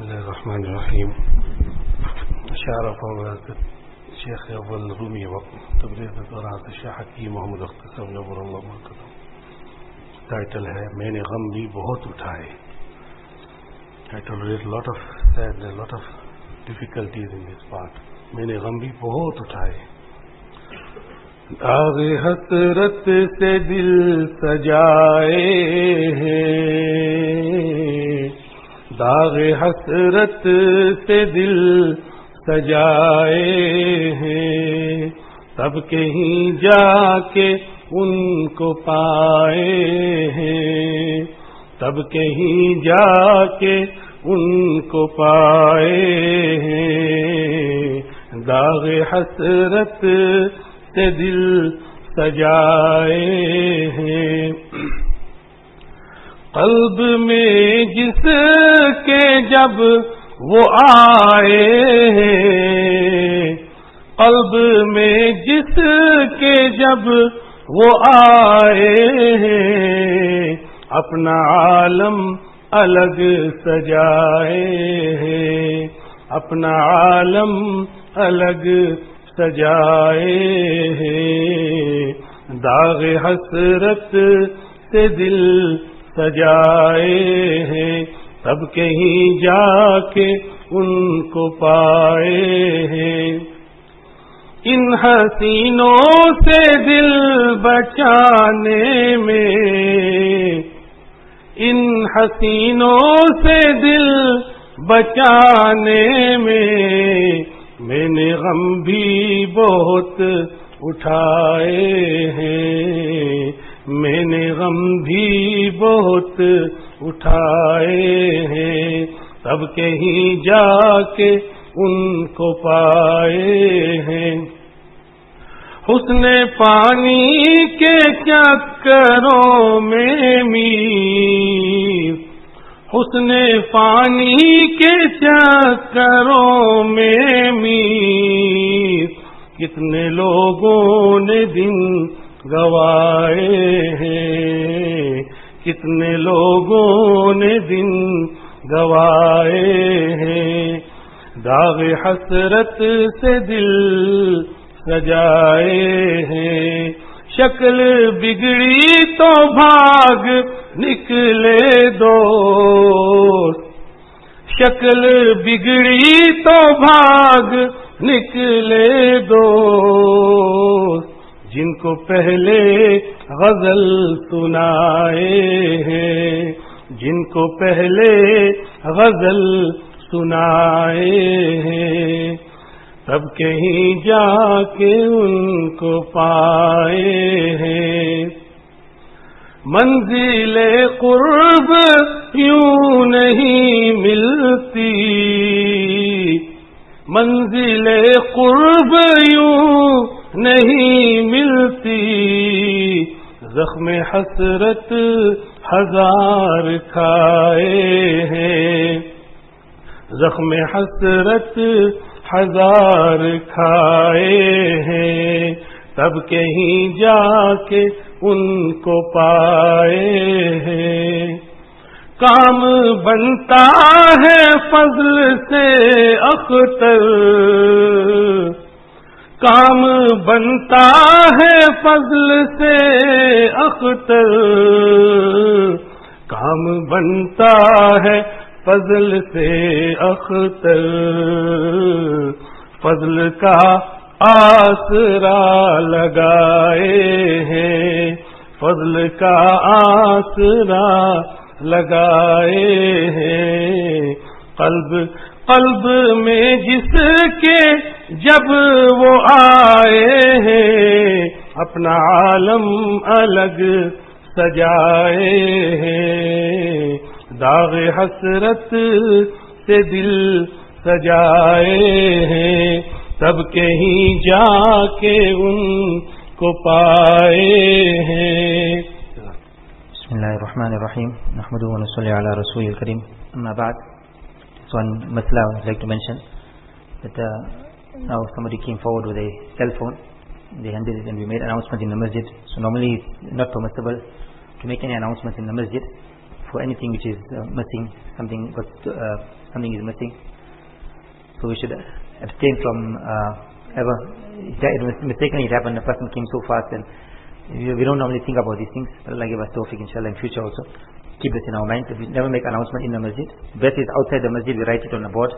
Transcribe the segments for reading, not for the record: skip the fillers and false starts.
الله الرحمن الرحيم. أشار فضيلة الشيخ أول الرومي وتبريد دورات الشيخ حکیم محمد اختصر نور اللہ مرکزم. ٹائٹل ہے میں نے غم بھی بہت اٹھائے. I tolerate a lot of sadness, a lot of difficulties in this part. میں نے غم بھی بہت اٹھائے. داغ حسرت سے دل سجائے ہیں, داغ حسرت سے دل سجائے ہیں, تب کہیں جا کے ان کو پائے ہیں, تب کہیں جا کے ان کو پائے ہیں. داغ حسرت سے دل سجائے ہیں. قلب میں جس کے جب وہ آئے ہیں, قلب میں جس کے جب وہ آئے ہیں, اپنا عالم الگ سجائے ہیں, اپنا عالم الگ سجائے ہیں. داغ حسرت سے دل سجائے ہیں, تب کہیں جا کے ان کو پائے ہیں. ان حسینوں سے دل بچانے میں, ان حسینوں سے دل بچانے میں نے غم بھی بہت اٹھائے ہیں, میں نے غم بھی بہت اٹھائے ہیں. تب کہیں جا کے ان کو پائے ہیں. حسن پانی کے چکروں میں میر, حسن پانی کے چکروں میں میر, کتنے لوگوں نے دن گوائے ہیں, کتنے لوگوں نے دن گوائے ہیں. داغ حسرت سے دل سجائے ہیں, شکل بگڑی تو بھاگ نکلے دوست, شکل بگڑی تو بھاگ نکلے دوست, جن کو پہلے غزل سنائے ہیں, جن کو پہلے غزل سنائے ہیں, تب کہیں جا کے ان کو پائے ہیں. منزل قرب یوں نہیں ملتی, منزل قرب یوں نہیں ملتی, زخم حسرت ہزار کھائے ہیں, زخم حسرت ہزار کھائے ہیں. تب کہیں جا کے ان کو پائے ہیں. کام بنتا ہے فضل سے اختر, کام بنتا ہے فضل سے اختر, کام بنتا ہے فضل سے اختر, فضل کا آسرا لگائے ہیں, فضل کا آسرا لگائے ہیں. قلب میں جس کے جب وہ آئے ہیں, اپنا عالم الگ سجائے ہیں. داغ حسرت سے دل سجائے ہیں, تب کہیں جا کے ان کو پائے ہیں. بسم اللہ الرحمن الرحیم. نحمده ونصلی علی رسول الکریم. اما بعد, so one masla I would like to mention that now somebody came forward with a cell phone. They handed it and we made announcement in the masjid. So normally it's not permissible to make any announcements in the masjid for anything which is missing, something is missing. So we should abstain from ever. Mistakenly it happened, a person came so fast, and we don't normally think about these things. But Allah give us tawfiq inshallah in future also. Keep this in our mind. We never make announcement in the masjid. Best is outside the masjid, we write it on a board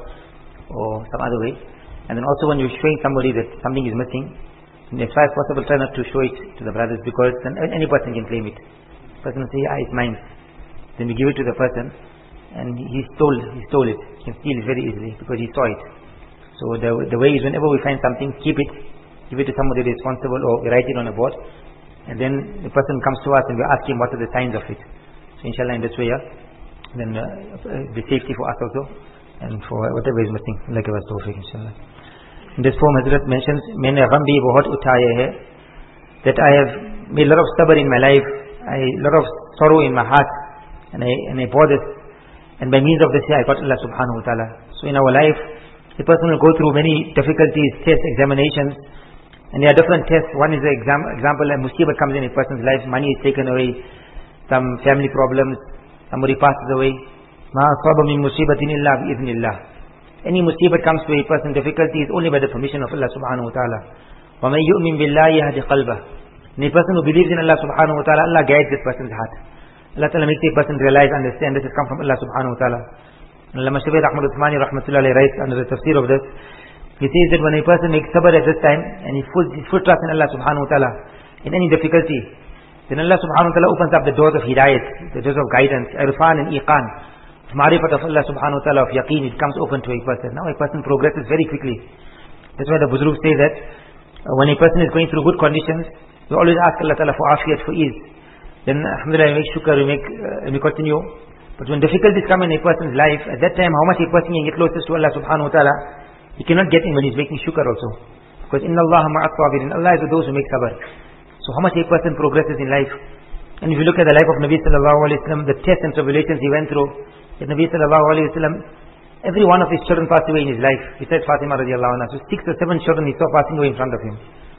or some other way. And then also when you're showing somebody that something is missing, as far as possible try not to show it to the brothers, because then any person can claim it. The person will say, it's mine. Then we give it to the person, and he stole it. He can steal it very easily because he saw it. So the way is, whenever we find something, keep it, give it to somebody responsible, or we write it on a board, and then the person comes to us and we ask him what are the signs of it. So inshallah in this way, then the safety for us also, and for whatever is missing, like I was tawfiq inshallah. In this form, Hazrat mentions, "Maine gham bhi bahut uthaye hai," that I have made a lot of sabr in my life, a lot of sorrow in my heart, and I bore this, and by means of this I got Allah subhanahu wa ta'ala. So in our life, the person will go through many difficulties, tests, examinations, and there are different tests. One is the example, a musibat comes in a person's life, money is taken away, some family problems, somebody passes away. Ma asaba min musibatin illa bi idhnillah. Any musibat comes to a person, difficulty is only by the permission of Allah subhanahu wa ta'ala. Wa man yu'min billahi yahdi qalbah. And a person who believes in Allah subhanahu wa ta'ala, Allah guides this person's heart. Allah ta'ala makes a person realize, understand, this has come from Allah subhanahu wa ta'ala. And Allama Shaykh Ahmad Uthmani rahmatullahi writes under the tafsir of this, he says that when a person makes sabr at this time, and he puts his full trust in Allah subhanahu wa ta'ala, in any difficulty, then Allah subhanahu wa ta'ala opens up the doors of hidayat, the doors of guidance, irfan and iqan, of ma'rifat of Allah subhanahu wa ta'ala, of yaqeen, it comes open to a person. Now a person progresses very quickly. That's why the Buzurg say that when a person is going through good conditions, we always ask Allah ta'ala for afiyat, for ease. Then alhamdulillah we make shukr, we continue. But when difficulties come in a person's life, at that time how much a person can get closest to Allah subhanahu wa ta'ala, he cannot get in when he's making shukr also. Because inna Allah ma'at sabirin, Allah is with those who make sabr. So how much a person progresses in life. And if you look at the life of Nabi sallallahu alayhi wa sallam, the tests and tribulations he went through, that Nabi sallallahu alayhi wa sallam, every one of his children passed away in his life. Besides Fatima radiallahu anha. So 6 or 7 children he saw passing away in front of him.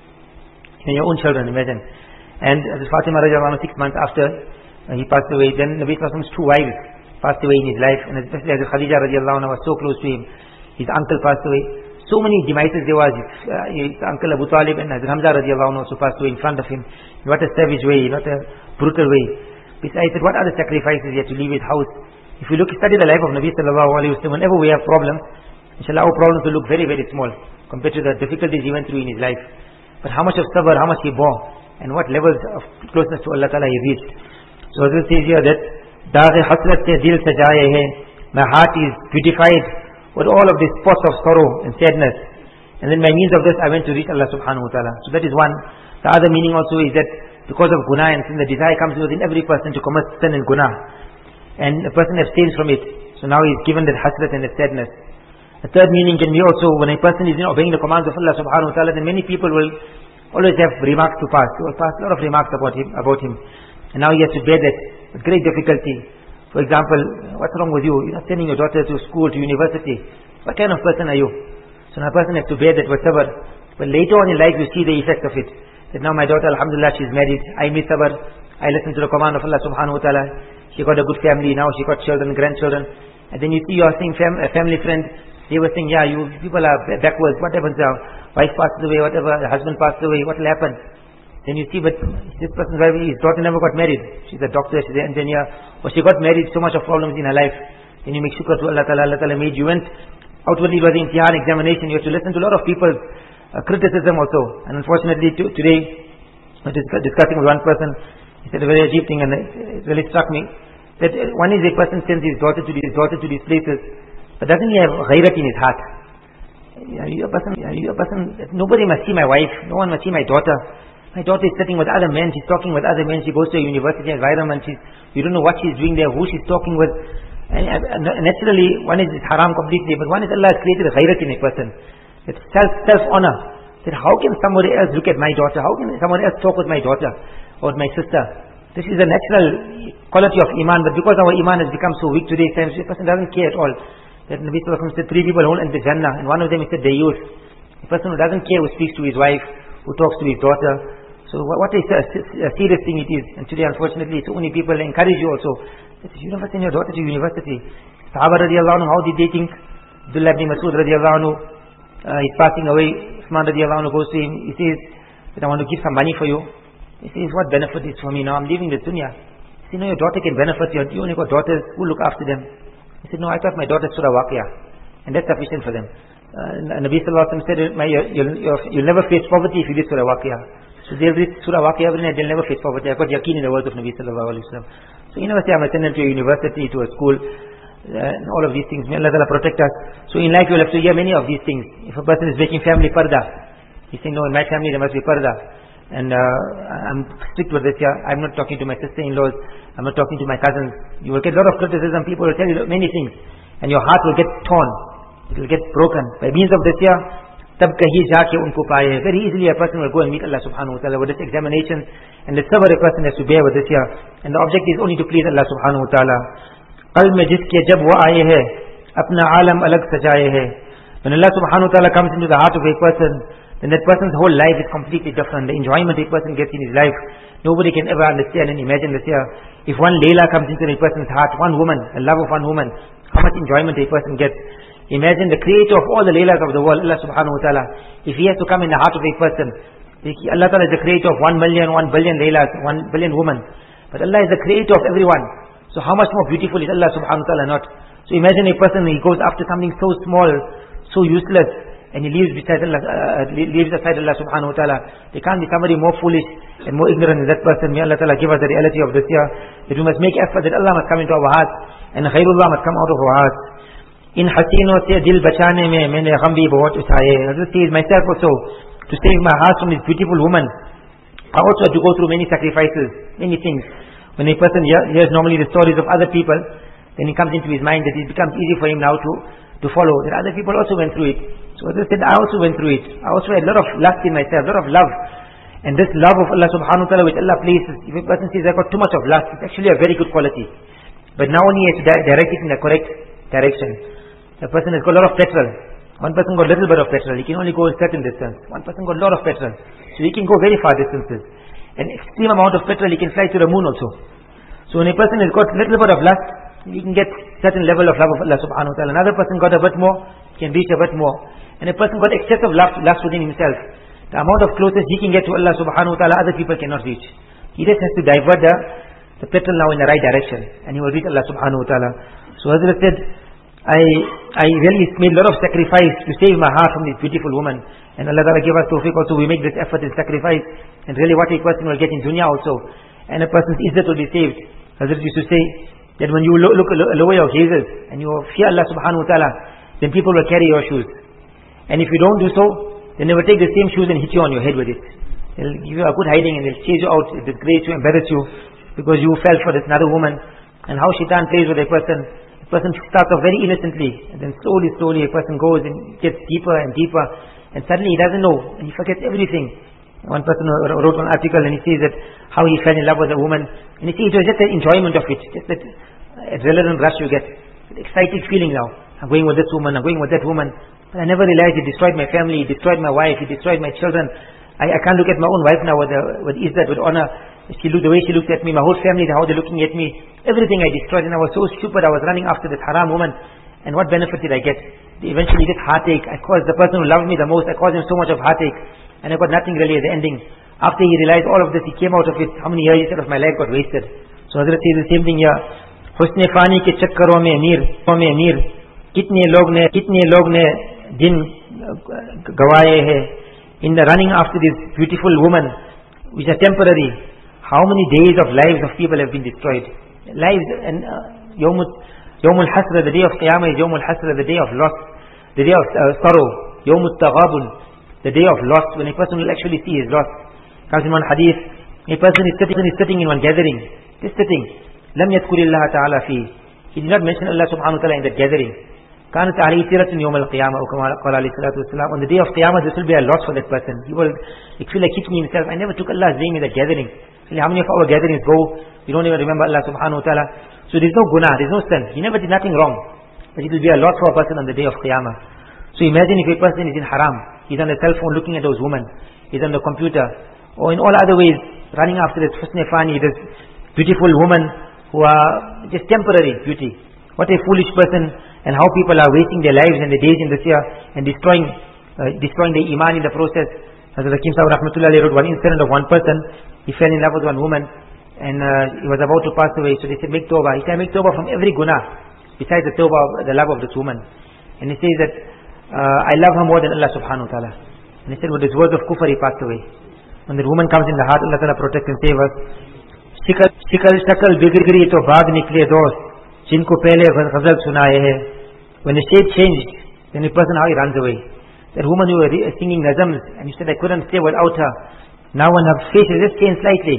And your own children, imagine. And Fatima radiallahu anha, 6 months after he passed away, then Nabi sallallahu alayhi wa sallam's 2 wives passed away in his life. And especially as Khadija radiallahu anha was so close to him. His uncle passed away. So many demises there was. His uncle Abu Talib and Hazrat Hamza radiallahu anhu also passed away in front of him. In what a savage way, what a brutal way. Besides that, what other sacrifices he had to leave his house. If we study the life of Nabi sallallahu alayhi wa sallam, whenever we have problems, inshallah our problems will look very, very small compared to the difficulties he went through in his life. But how much of sabr, how much he bore, and what levels of closeness to Allah ta'ala he reached. So as it says here that, Daagh hasrat se dil sajaye hai, my heart is beautified with all of these spots of sorrow and sadness. And then by means of this I went to reach Allah subhanahu wa ta'ala. So that is one. The other meaning also is that because of guna and sin, the desire comes within every person to commit sin and guna. And a person abstains from it. So now he is given that hasrat and that sadness. The third meaning can be also when a person is obeying the commands of Allah subhanahu wa ta'ala, then many people will always have remarks to pass. They will pass a lot of remarks about him. And now he has to bear that with great difficulty. For example, what's wrong with you? You're not sending your daughter to school, to university. What kind of person are you? So now a person has to bear that with sabr. But later on in life you see the effect of it. That now my daughter, alhamdulillah, she's married. I made sabr. I listened to the command of Allah subhanahu wa ta'ala. She got a good family. Now she got children, grandchildren. And then you see your a family friend. They were saying, you people are backwards. What happens now? Wife passes away, whatever. The husband passes away. What will happen? Then you see, but this person's wife, his daughter never got married. She's a doctor, she's an engineer. Or she got married, so much of problems in her life. Then you make shukr to Allah Ta'ala. Allah Ta'ala made you went. Outwardly it was an imtihan, examination. You have to listen to a lot of people's criticism also. And unfortunately today, I was discussing with one person. He said a very ajib thing, and it really struck me. That one is a person sends his daughter to these places, but doesn't he have ghairat in his heart? You're a person, nobody must see my wife, no one must see my daughter. My daughter is sitting with other men, she's talking with other men, she goes to a university environment, you don't know what she's doing there, who she's talking with. And naturally, one is haram completely, but one is Allah has created a ghairat in a person. It's self-honor. That how can somebody else look at my daughter? How can someone else talk with my daughter or with my sister? This is a natural quality of iman, but because our iman has become so weak today, the person doesn't care at all. That Nabi Sallallahu Alaihi Wasallam said 3 people hold in the Jannah, and one of them is the Dayus. A person who doesn't care, who speaks to his wife, who talks to his daughter. So what a serious thing it is. And today unfortunately so many people encourage you also. You never send your daughter to university. Sahaba radiallahu anhu, how did they think? Abdullah ibn Masud radiallahu anhu, he's passing away. Uthman radiallahu anhu goes to him. He says that I want to give some money for you. He says, what benefit is for me now? I'm leaving the dunya. He said, no, your daughter can benefit you. You only got daughters. Who look after them? He said, no, I thought my daughter Surah Waqiyah. And that's sufficient for them. Nabi sallallahu alaihi wasallam said, you'll never face poverty if you read Surah Waqiyah. So they'll read Surah Waqiyah every night, they'll never face poverty. I've got yaqeen in the words of Nabi sallallahu alaihi wasallam. So you never say, I'm going to send them to a university, to a school, and all of these things. May Allah Ta'ala protect us. So in life you'll have to hear many of these things. If a person is making family parda, he's saying, no, in my family there must be parda. And I'm strict with this here. I'm not talking to my sister-in-laws. I'm not talking to my cousins. You will get a lot of criticism. People will tell you many things. And your heart will get torn. It will get broken. By means of this here, tab kahi jaake unko paaye. Very easily a person will go and meet Allah subhanahu wa ta'ala with this examination. And the sabr a person has to bear with this here. And the object is only to please Allah subhanahu wa ta'ala. Qalb mein jiske jab wo aaye hai, apna alam alag sajaye hai. When Allah subhanahu wa ta'ala comes into the heart of a person, then that person's whole life is completely different. The enjoyment a person gets in his life, nobody can ever understand and imagine this here. If one Layla comes into a person's heart, one woman, the love of one woman, how much enjoyment a person gets. Imagine the creator of all the Laylas of the world, Allah subhanahu wa ta'ala, if he has to come in the heart of a person. Allah ta'ala is the creator of 1 million, 1 billion Laylas, 1 billion women. But Allah is the creator of everyone. So how much more beautiful is Allah subhanahu wa ta'ala not? So imagine a person, he goes after something so small, so useless, and he leaves beside Allah, leaves aside Allah subhanahu wa ta'ala. There can't be somebody more foolish and more ignorant than that person. May Allah ta'ala give us the reality of this year, that we must make effort that Allah must come into our hearts, and khairullah must come out of our hearts. In hasino se dil bachane mein maine gham bhi bahut uthaye. Hazrat says, myself also, to save my heart from this beautiful woman, I also had to go through many sacrifices, many things. When a person hears normally the stories of other people, then it comes into his mind that it becomes easy for him now to follow, that other people also went through it. So as I said, I also went through it. I also had a lot of lust in myself, a lot of love. And this love of Allah subhanahu wa ta'ala which Allah places, if a person says, I've got too much of lust, it's actually a very good quality. But now only he has to direct it in the correct direction. A person has got a lot of petrol. One person got a little bit of petrol, he can only go a certain distance. One person got a lot of petrol, so he can go very far distances. An extreme amount of petrol, he can fly to the moon also. So when a person has got a little bit of lust, he can get certain level of love of Allah subhanahu wa ta'ala. Another person got a bit more, can reach a bit more. And a person got excessive lust within himself. The amount of closeness he can get to Allah subhanahu wa ta'ala, other people cannot reach. He just has to divert the petrol now in the right direction, and he will reach Allah subhanahu wa ta'ala. So Hazrat said, I really made a lot of sacrifice to save my heart from this beautiful woman. And Allah ta'ala give us tawfiq also, we make this effort and sacrifice. And really what a person will get in dunya also. And a person's izzat will be saved. Hazrat used to say, that when you lower your gazes, and you fear Allah subhanahu wa ta'ala, then people will carry your shoes. And if you don't do so, then they will take the same shoes and hit you on your head with it. They'll give you a good hiding and they'll chase you out, disgrace you, embarrass you, because you fell for this another woman. And how shaitan plays with a person starts off very innocently, and then slowly a person goes and gets deeper and deeper, and suddenly he doesn't know, and he forgets everything. One person wrote an article and he says that how he fell in love with a woman, and he says it was just the enjoyment of it, just that adrenaline rush you get, that excited feeling now. I'm going with this woman, I'm going with that woman, but I never realized it destroyed my family, it destroyed my wife, it destroyed my children. I can't look at my own wife now with izzat, with honor. The way she looked at me, my whole family, how they're looking at me, everything I destroyed, and I was so stupid. I was running after this haram woman, and what benefit did I get? Eventually this heartache, I caused the person who loved me the most, I caused him so much of heartache, and I got nothing really at the ending. After he realized all of this, he came out of it. How many years he said of my life got wasted? So Hazrat says the same thing here. Husne fani ke chakkaron mein mir, kitne log ne din gawaye hai. In the running after this beautiful woman, which are temporary, how many days of lives of people have been destroyed? Lives, and Yawmul Hasra, the day of Qiyamah is Yawmul Hasra, the day of loss, the day of sorrow. Yawmul Taghabun, the day of loss, when a person will actually see his loss. Comes in one hadith, a person is sitting in one gathering, just sitting. Lam yadhkurillaha ta'ala fi. He did not mention Allah subhanahu wa ta'ala in that gathering. Kanat alayhi siratun yawm al-qiyamah, qala alayhi salatu wassalam. On the day of Qiyamah, this will be a loss for that person. He will feel like kicking himself. I never took Allah's name in that gathering. How many of our gatherings go, we don't even remember Allah subhanahu wa ta'ala. So there's no guna, there's no sin. He never did nothing wrong. But it will be a loss for a person on the day of Qiyamah. So imagine if a person is in haram, he's on the cell phone looking at those women, he's on the computer, or in all other ways, running after this husn fani, this beautiful woman, who are just temporary beauty. What a foolish person, and how people are wasting their lives and their days in this year and destroying their iman in the process. Hazrat Hakim Sahib Rahmatullahi wrote one incident of one person. He fell in love with one woman, and he was about to pass away. So they said, make tawbah. He said, make tawbah from every guna besides the tawbah, the love of this woman. And he says that I love her more than Allah subhanahu wa ta'ala. And he said, with his words of kufr, he passed away. When the woman comes in the heart, Allah ta'ala protect and save us. Shikal shakal bigir giri to baag nikle dost, jinko pehle ghazal sunaye hai. When the shape changed, then the person, how he runs away. That woman who was singing nazams, and he said, I couldn't stay without her. Now when her face has just changed slightly.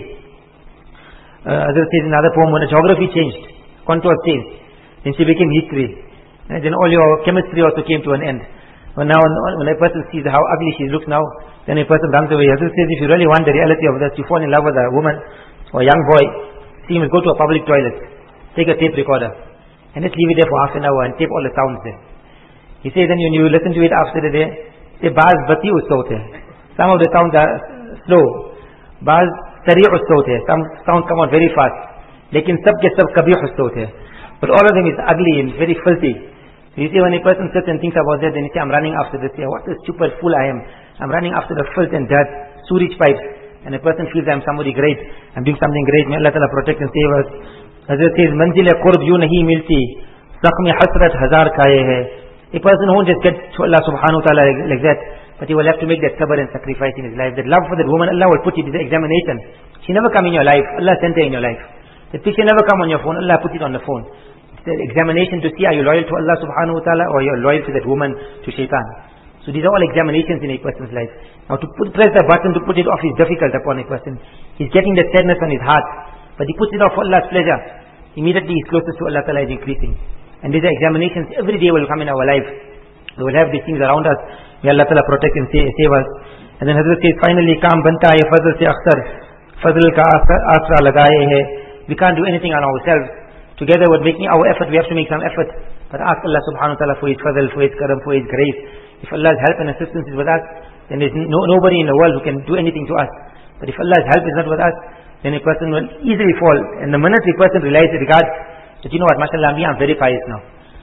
Others says in another poem, when the geography changed, contours changed, then she became history. And then all your chemistry also came to an end. But now when a person sees how ugly she looks now, then a person runs away. Others says, if you really want the reality of this, you fall in love with a woman or a young boy, see him go to a public toilet, take a tape recorder, and just leave it there for half an hour and tape all the sounds there. He says, then when you listen to it after the day, say, Baaz bati ussaut hai. Some of the sounds are slow. Baaz sari ussaut hai. Some sounds come out very fast. Lekin sab ke sab kabih ussaut hai. But all of them is ugly and very filthy. So you see, when a person sits and thinks about that, then he says, I'm running after this here. What a stupid fool I am. I'm running after the filth and dirt, sewage pipes. And a person feels I'm somebody great. I'm doing something great. May Allah Ta'ala protect and save us. Hazrat says, manzil qurb yu nahi milti, sakhmi hasrat hazar kaaye hai. A person won't just get to Allah subhanahu wa ta'ala like that, but he will have to make that sabr and sacrifice in his life. That love for that woman, Allah will put it in the examination. She never come in your life. Allah sent her in your life. The picture never come on your phone. Allah put it on the phone. It's the examination to see are you loyal to Allah subhanahu wa ta'ala or you're loyal to that woman, to shaitan. So these are all examinations in a person's life. Now to press the button to put it off is difficult upon a person. He's getting the sadness on his heart, but he puts it off for Allah's pleasure. Immediately his closeness to Allah Ta'ala is increasing. And these are examinations every day will come in our life. We will have these things around us. May Allah Ta'ala protect and save us. And then Hazrat says, finally, kaam banta hai fazl se akhtar, fazl ka asra lagaye hai. We can't do anything on ourselves. Together with making our effort, we have to make some effort. But ask Allah subhanahu wa ta'ala for His fazl, for His karam, for His grace. If Allah's help and assistance is with us, then there's nobody in the world who can do anything to us. But if Allah's help is not with us, then a person will easily fall. And the minute a person realizes, regards, that you know what, mashallah, I'm very pious now.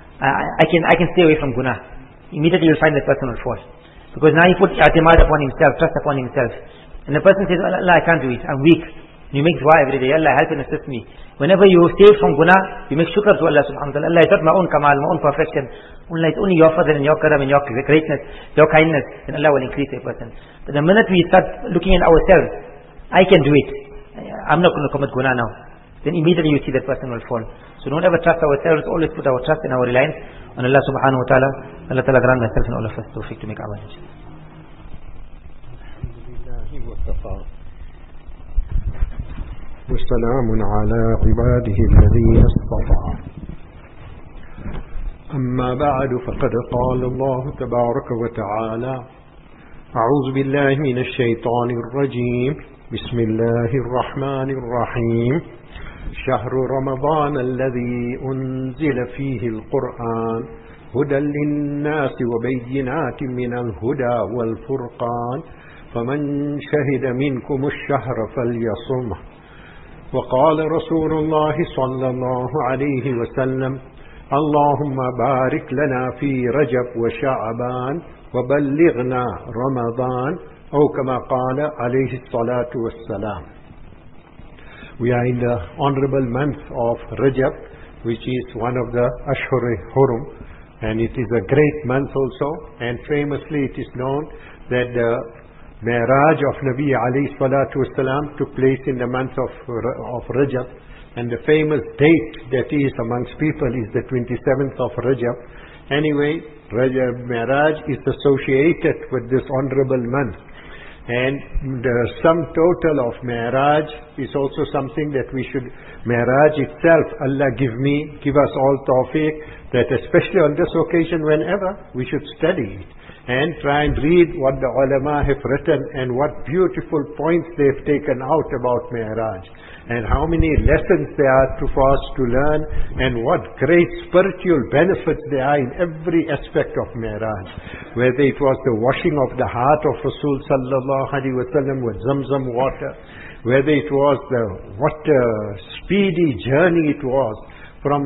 I can stay away from guna. Immediately you'll find that person will fall. Because now he put i'timad upon himself, trust upon himself. And the person says, Allah, I can't do it, I'm weak. And you make dua every day, Allah help and assist me. Whenever you save from guna, you make shukr to Allah subhanahu wa ta'ala. Allah, it's not my own kamal, my own perfection. Allah, it's only your fadl and your karam and your greatness, your kindness, and Allah will increase a person. But the minute we start looking at ourselves, I can do it, I'm not going to commit guna now, then immediately you see that person will fall. So don't ever trust ourselves, always put our trust and our reliance on Allah subhanahu wa ta'ala. Allah ta'ala grant myself and all of us tawfiq to make amal. وسلام على عباده الذين اصطفى أما بعد فقد قال الله تبارك وتعالى أعوذ بالله من الشيطان الرجيم بسم الله الرحمن الرحيم شهر رمضان الذي أنزل فيه القرآن هدى للناس وبينات من الهدى والفرقان فمن شهد منكم الشهر فليصمه وقال رسول الله صلى الله عليه وسلم اللهم بارك لنا في رجب وشعبان وبلغنا رمضان أو كما قال عليه الصلاة والسلام. We are in the honorable month of Rajab, which is one of the Ashhur Hurum, and it is a great month also, and famously it is known that the Mi'raj of Nabi alayhi salatu wasalam took place in the month of Rajab, and the famous date that is amongst people is the 27th of Rajab. Anyway, Rajab Mi'raj is associated with this honorable month, and the sum total of Mi'raj is also something that we should, Mi'raj itself, Allah give us all tawfiq that especially on this occasion, whenever, we should study it and try and read what the ulama have written and what beautiful points they have taken out about Mi'raj, and how many lessons there are for us to learn, and what great spiritual benefits there are in every aspect of Mi'raj. Whether it was the washing of the heart of Rasul sallallahu alaihi wasallam with Zamzam water, whether it was what a speedy journey it was from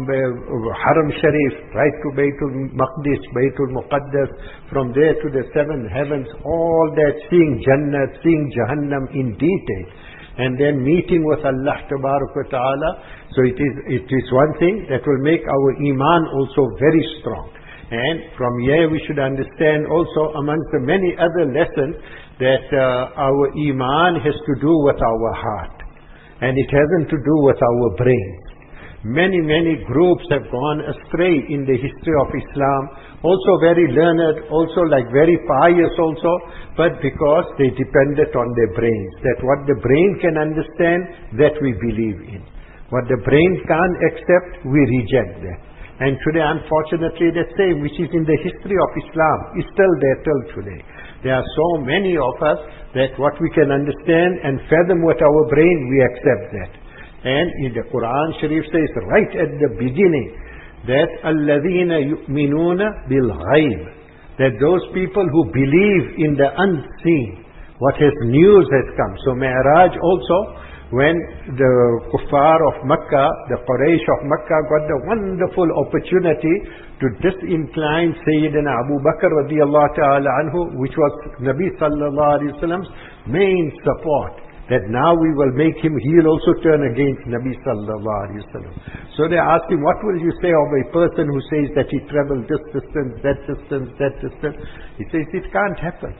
Haram Sharif right to Baytul Maqdis, Baytul Muqaddas, from there to the seven heavens, all that, seeing Jannah, seeing Jahannam in detail, and then meeting with Allah Tabarak wa Ta'ala. So it is one thing that will make our Iman also very strong. And from here we should understand also, amongst the many other lessons, that our Iman has to do with our heart, and it hasn't to do with our brain. Many groups have gone astray in the history of Islam, also very learned, also like very pious also, but because they depended on their brains, that what the brain can understand, that we believe in. What the brain can't accept, we reject that. And today, unfortunately, the same, which is in the history of Islam, is still there till today. There are so many of us that what we can understand and fathom with our brain, we accept that. And in the Quran Sharif says right at the beginning that الَّذِينَ يُؤْمِنُونَ بِالْغَيْبِ, that those people who believe in the unseen, what has news has come. So Mi'raj also, when the kuffar of Makkah, the Quraysh of Makkah got the wonderful opportunity to disincline Sayyidina Abu Bakr radiallahu ta'ala anhu, which was Nabi sallallahu alayhi wa sallam's main support, that now we will make him, he'll also turn against Nabi sallallahu alayhi wa sallam. So they asked him, what will you say of a person who says that he traveled this distance, that distance, that distance? He says, it can't happen.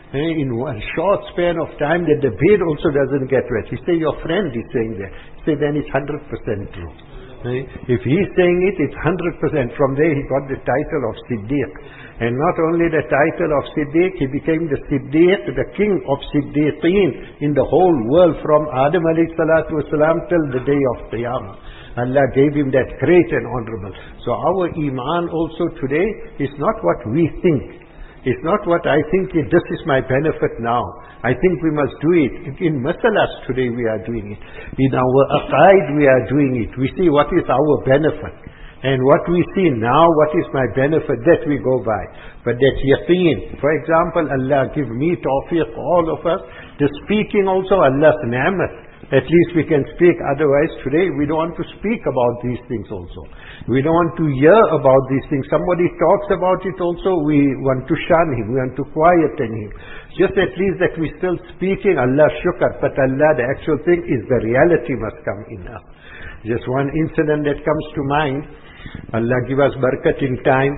In one short span of time, the debate also doesn't get wet. He says, your friend is saying that. He says, then it's 100% true. If he's saying it, it's 100%. From there he got the title of Siddiq. And not only the title of Siddiq, he became the Siddiq, the king of Siddiqeen in the whole world, from Adam alayhi salatu wasalam till the day of Qiyamah. Allah gave him that great and honorable. So our Iman also today is not what we think. It's not what I think, this is my benefit now. I think we must do it. In Masalas today we are doing it. In our Aqaid we are doing it. We see what is our benefit. And what we see now, what is my benefit, that we go by. But that yaqeen, for example, Allah give me tawfiq, all of us, the speaking also Allah's ni'mat. At least we can speak. Otherwise today we don't want to speak about these things also. We don't want to hear about these things. Somebody talks about it also, we want to shun him, we want to quieten him. Just at least that we're still speaking, Allah shukr. But Allah, the actual thing is the reality must come in us. Just one incident that comes to mind. Allah give us barakat in time.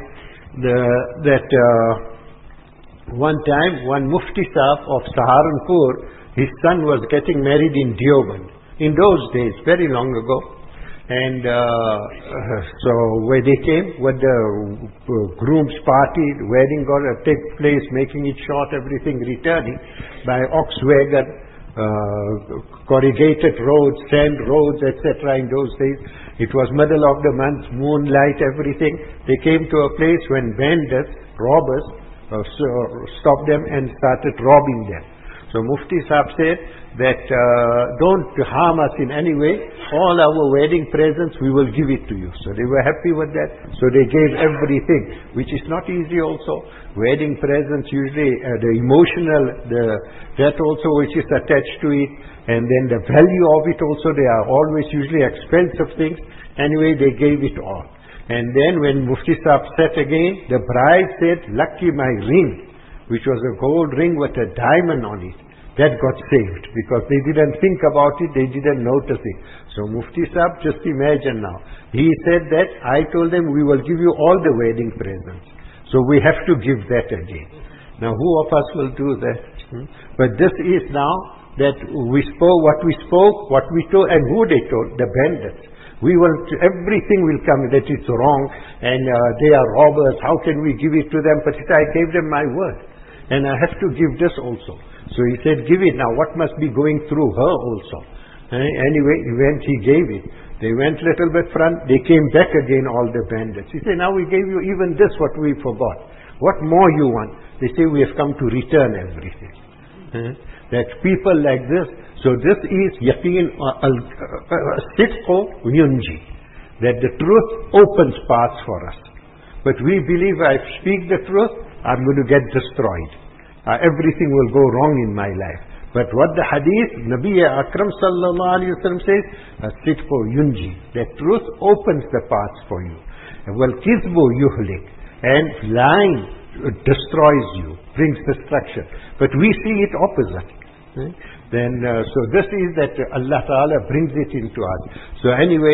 One time, one Mufti Sahib of Saharanpur, his son was getting married in Deoband. In those days, very long ago. And so where they came, with the groom's party, the wedding got to take place, making it short, everything, returning by ox wagon, corrugated roads, sand roads, etc. in those days. It was middle of the month, moonlight, everything. They came to a place when bandits, robbers, stopped them and started robbing them. So Mufti Sahib said that don't harm us in any way. All our wedding presents, we will give it to you. So they were happy with that. So they gave everything, which is not easy also. Wedding presents, usually the emotional, that also which is attached to it. And then the value of it also, they are always usually expensive things. Anyway, they gave it all. And then when Mufti Sahib said again, the bride said, lucky my ring, which was a gold ring with a diamond on it. That got saved because they didn't think about it, they didn't notice it. So Mufti Sahib, just imagine now. He said that, I told them we will give you all the wedding presents. So we have to give that again. Now who of us will do that? But this is now that we spoke, what we told, and who they told? The bandits. We will, everything will come that it's wrong and they are robbers. How can we give it to them? But I gave them my word. And I have to give this also. So he said, give it now. What must be going through her also? Anyway, he gave it. They went little bit front, they came back again, all the bandits. He said, now we gave you even this, what we forgot. What more you want? They say, we have come to return everything. That people like this, so this is yaqeen sidqu yunji, that the truth opens paths for us. But we believe if I speak the truth, I'm going to get destroyed. Everything will go wrong in my life. But what the hadith, Nabi Akram sallallahu alayhi wa sallam says, sidqu yunji, that truth opens the paths for you. Wal kizbu yuhlik, and lying destroys you, brings destruction. But we see it opposite. Then, so this is that Allah Ta'ala brings it into us. So anyway,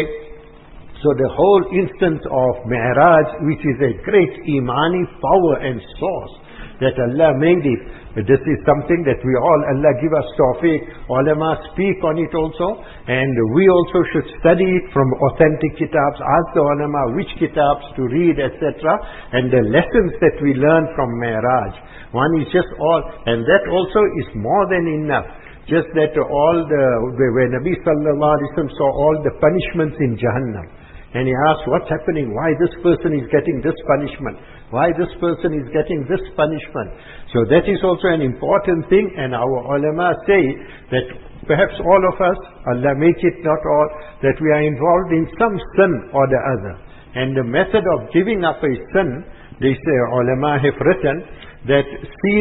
so the whole instance of Mi'raj, which is a great imani power and source, that Allah made it. This is something that we all, Allah give us tawfiq, ulama speak on it also, and we also should study it from authentic kitabs, ask the ulama which kitabs to read, etc. And the lessons that we learn from Mi'raj. One is just all, and that also is more than enough. Just that all where Nabi sallallahu alaihi wasallam saw all the punishments in Jahannam. And he asked, what's happening? Why this person is getting this punishment? Why this person is getting this punishment? So that is also an important thing, and our ulama say that perhaps all of us, Allah make it not all, that we are involved in some sin or the other. And the method of giving up a sin, they say, ulama have written, that see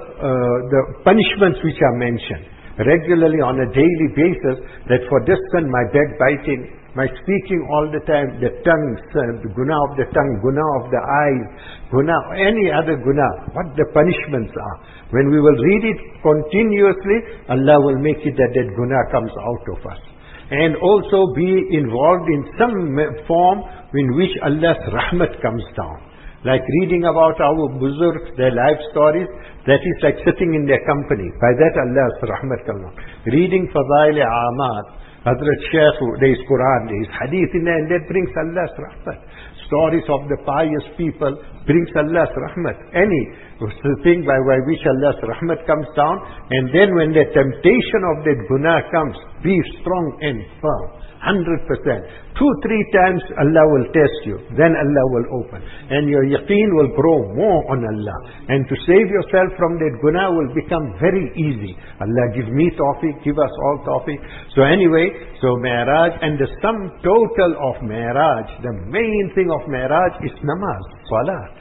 the punishments which are mentioned regularly on a daily basis, that for this sin, my backbiting, my speaking all the time, the tongue, the guna of the tongue, guna of the eyes, guna, any other guna, what the punishments are. When we will read it continuously, Allah will make it that guna comes out of us. And also be involved in some form in which Allah's rahmat comes down. Like reading about our buzurg, their life stories, that is like sitting in their company. By that Allah's rahmat comes down. Reading Fadail A'mal, Hazrat Shaykh, there is Quran, there is Hadith in there, and that brings Allah's rahmat. Stories of the pious people brings Allah's rahmat. Any thing by which Allah's rahmat comes down, and then when the temptation of that guna comes, be strong and firm, 100%. 2-3 times Allah will test you, then Allah will open. And your yaqeen will grow more on Allah. And to save yourself from that guna will become very easy. Allah give me tawfiq, give us all tawfiq. So anyway, so Mi'raj, and the sum total of Mi'raj, the main thing of Mi'raj is namaz, salat.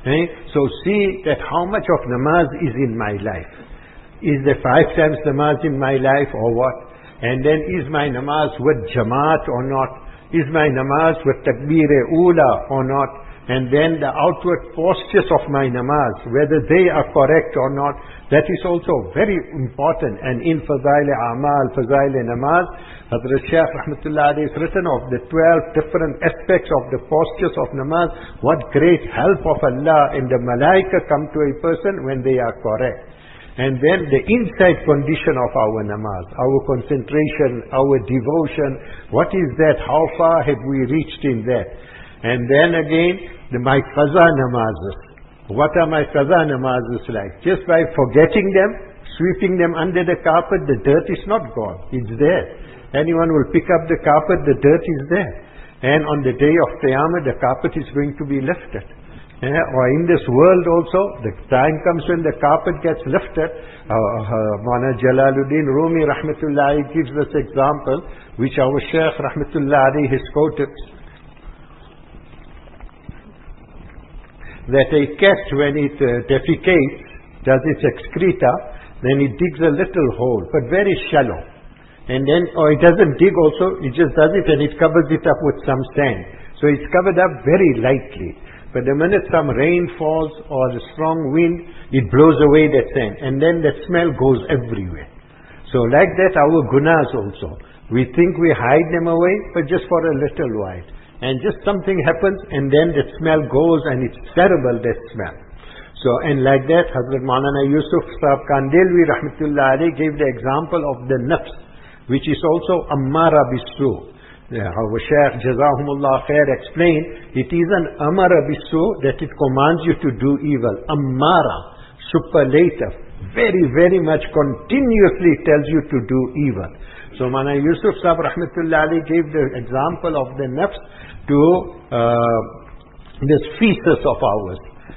So see that how much of namaz is in my life. Is there 5 times namaz in my life or what? And then is my namaz with jamaat or not? Is my namaz with takbir-e-ula or not? And then the outward postures of my namaz, whether they are correct or not, that is also very important. And in Fadail-e-A'mal, Fadail-e-Namaz, Hazrat Shaykh Rahmatullah alayhi has written of the 12 different aspects of the postures of namaz, what great help of Allah and the malaika come to a person when they are correct. And then the inside condition of our namaz, our concentration, our devotion, what is that? How far have we reached in that? And then again, my qaza namazes. What are my qaza namazes like? Just by forgetting them, sweeping them under the carpet, the dirt is not gone. It's there. Anyone will pick up the carpet, the dirt is there. And on the day of Qiyamah, the carpet is going to be lifted. Or in this world also, the time comes when the carpet gets lifted. Maulana Jalaluddin Rumi Rahmatullahi gives this example, which our Shaykh Rahmatullahi has quoted, that a cat, when it defecates, does its excreta, then it digs a little hole, but very shallow. And then, or it doesn't dig also, it just does it and it covers it up with some sand. So it's covered up very lightly. But the minute some rain falls or a strong wind, it blows away that sand. And then that smell goes everywhere. So like that our gunas also. We think we hide them away, but just for a little while. And just something happens and then that smell goes and it's terrible, that smell. So, and like that, Hazrat Maulana Yusuf Sahib Kandelwi Rahmatullah alayhi gave the example of the nafs, which is also ammara bisu. Our Shaykh Jazahumullah Khair explained, it is an amara bisu, that it commands you to do evil. Ammara, superlative, very, very much continuously tells you to do evil. So Maulana Yusuf Sahib Rahmatullah Ali gave the example of the nafs to this feces of ours,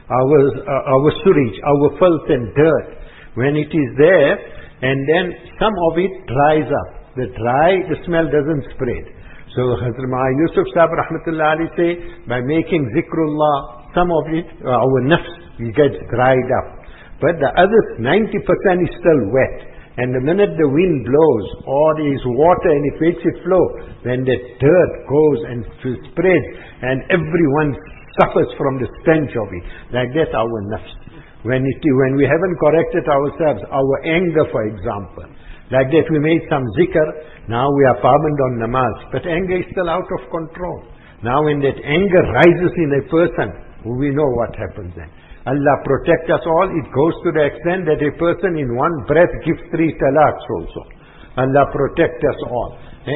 our sewage, our filth and dirt. When it is there, and then some of it dries up. The smell doesn't spread. So Hazrat Maulana Yusuf Sahib Rahmatullah Ali say, by making zikrullah, some of it, our nafs, gets dried up. But the other 90% is still wet. And the minute the wind blows, or there is water and it makes it flow, then the dirt goes and spreads, and everyone suffers from the stench of it. Like that our nafs. When we haven't corrected ourselves, our anger, for example, like that we made some zikr, now we are paband on namaz, but anger is still out of control. Now when that anger rises in a person, we know what happens then. Allah protect us all. It goes to the extent that a person in one breath gives 3 talaqs also. Allah protect us all.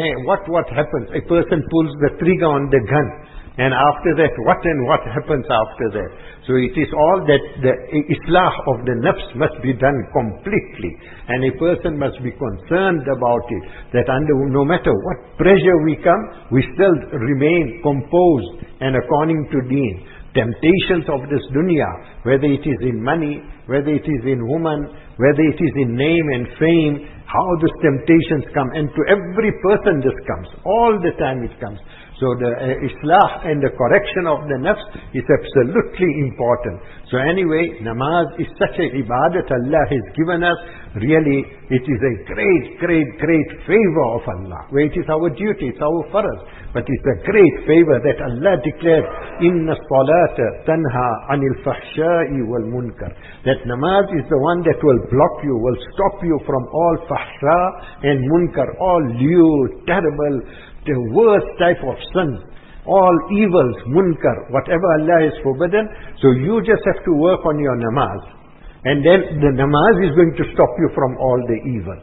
What happens? A person pulls the trigger on the gun, and after that, what happens after that? So it is all that the islah of the nafs must be done completely, and a person must be concerned about it, that no matter what pressure we come, we still remain composed and according to deen. Temptations of this dunya, whether it is in money, whether it is in woman, whether it is in name and fame, how these temptations come, and to every person this comes, all the time it comes. So the islah and the correction of the nafs is absolutely important. So anyway, namaz is such a ibadat Allah has given us. Really, it is a great, great, great favor of Allah. Where it is our duty, it's our farz. But it's a great favor that Allah declared, Inna salata tanha anil fahsha'i wal munkar. That namaz is the one that will block you, will stop you from all fahsha and munkar, all lewd, terrible, the worst type of sin, all evils, munkar, whatever Allah has forbidden. So you just have to work on your namaz, and then the namaz is going to stop you from all the evil.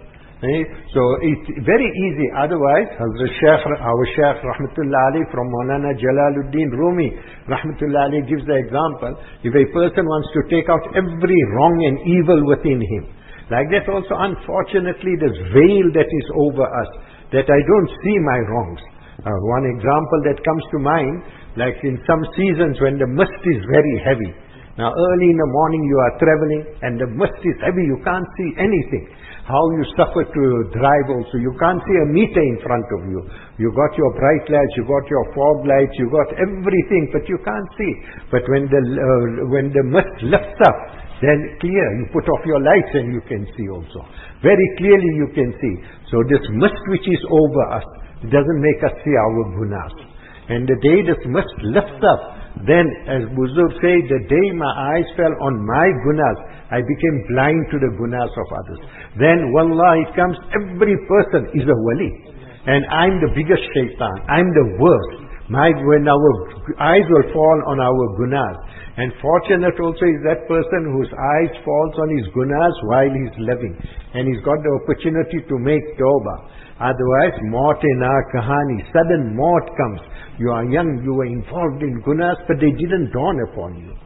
So it's very easy. Otherwise, Hazrat Shaykh, our Shaykh Rahmatullah Ali from Maulana Jalaluddin Rumi Rahmatullah Ali gives the example, if a person wants to take out every wrong and evil within him, like that also unfortunately this veil that is over us, that I don't see my wrongs. One example that comes to mind, like in some seasons when the mist is very heavy. Now early in the morning you are traveling and the mist is heavy, you can't see anything. How you suffer to drive also. You can't see a meter in front of you. You got your bright lights, you got your fog lights, you got everything, but you can't see. But when the mist lifts up, then clear, you put off your lights and you can see also. Very clearly you can see. So this mist which is over us, it doesn't make us see our gunas. And the day this mist lifts up, then as Buzurg say, the day my eyes fell on my gunas, I became blind to the gunas of others. Then wallah, it comes, every person is a wali. And I'm the biggest shaitan. I'm the worst. When our eyes will fall on our gunas. And fortunate also is that person whose eyes falls on his gunas while he's living. And he's got the opportunity to make tawbah. Otherwise, maut na kahani, sudden maut comes. You are young, you were involved in gunas, but they didn't dawn upon you.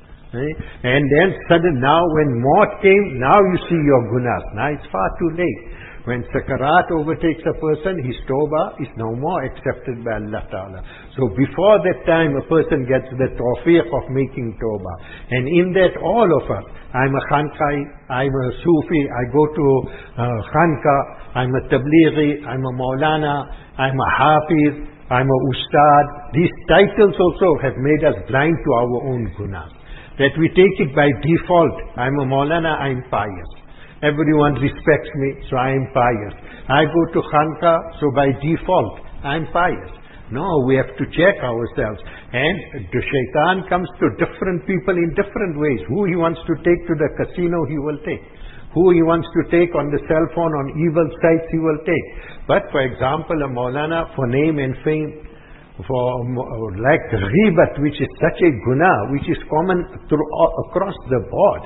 And then now when maut came, now you see your gunas. Now it's far too late. When sakarat overtakes a person, his tawbah is no more accepted by Allah Ta'ala. So before that time, a person gets the tawfiq of making tawbah. And in that, all of us, I'm a khankai, I'm a Sufi, I go to khanka, I'm a tablighi, I'm a maulana, I'm a hafiz, I'm a ustad. These titles also have made us blind to our own gunas. That we take it by default. I'm a maulana, I'm pious. Everyone respects me, so I am pious. I go to khanka, so by default, I'm pious. No, we have to check ourselves. And the shaitan comes to different people in different ways. Who he wants to take to the casino, he will take. Who he wants to take on the cell phone, on evil sites, he will take. But for example, a maulana for name and fame, for like ghibat, which is such a guna, which is common across the board.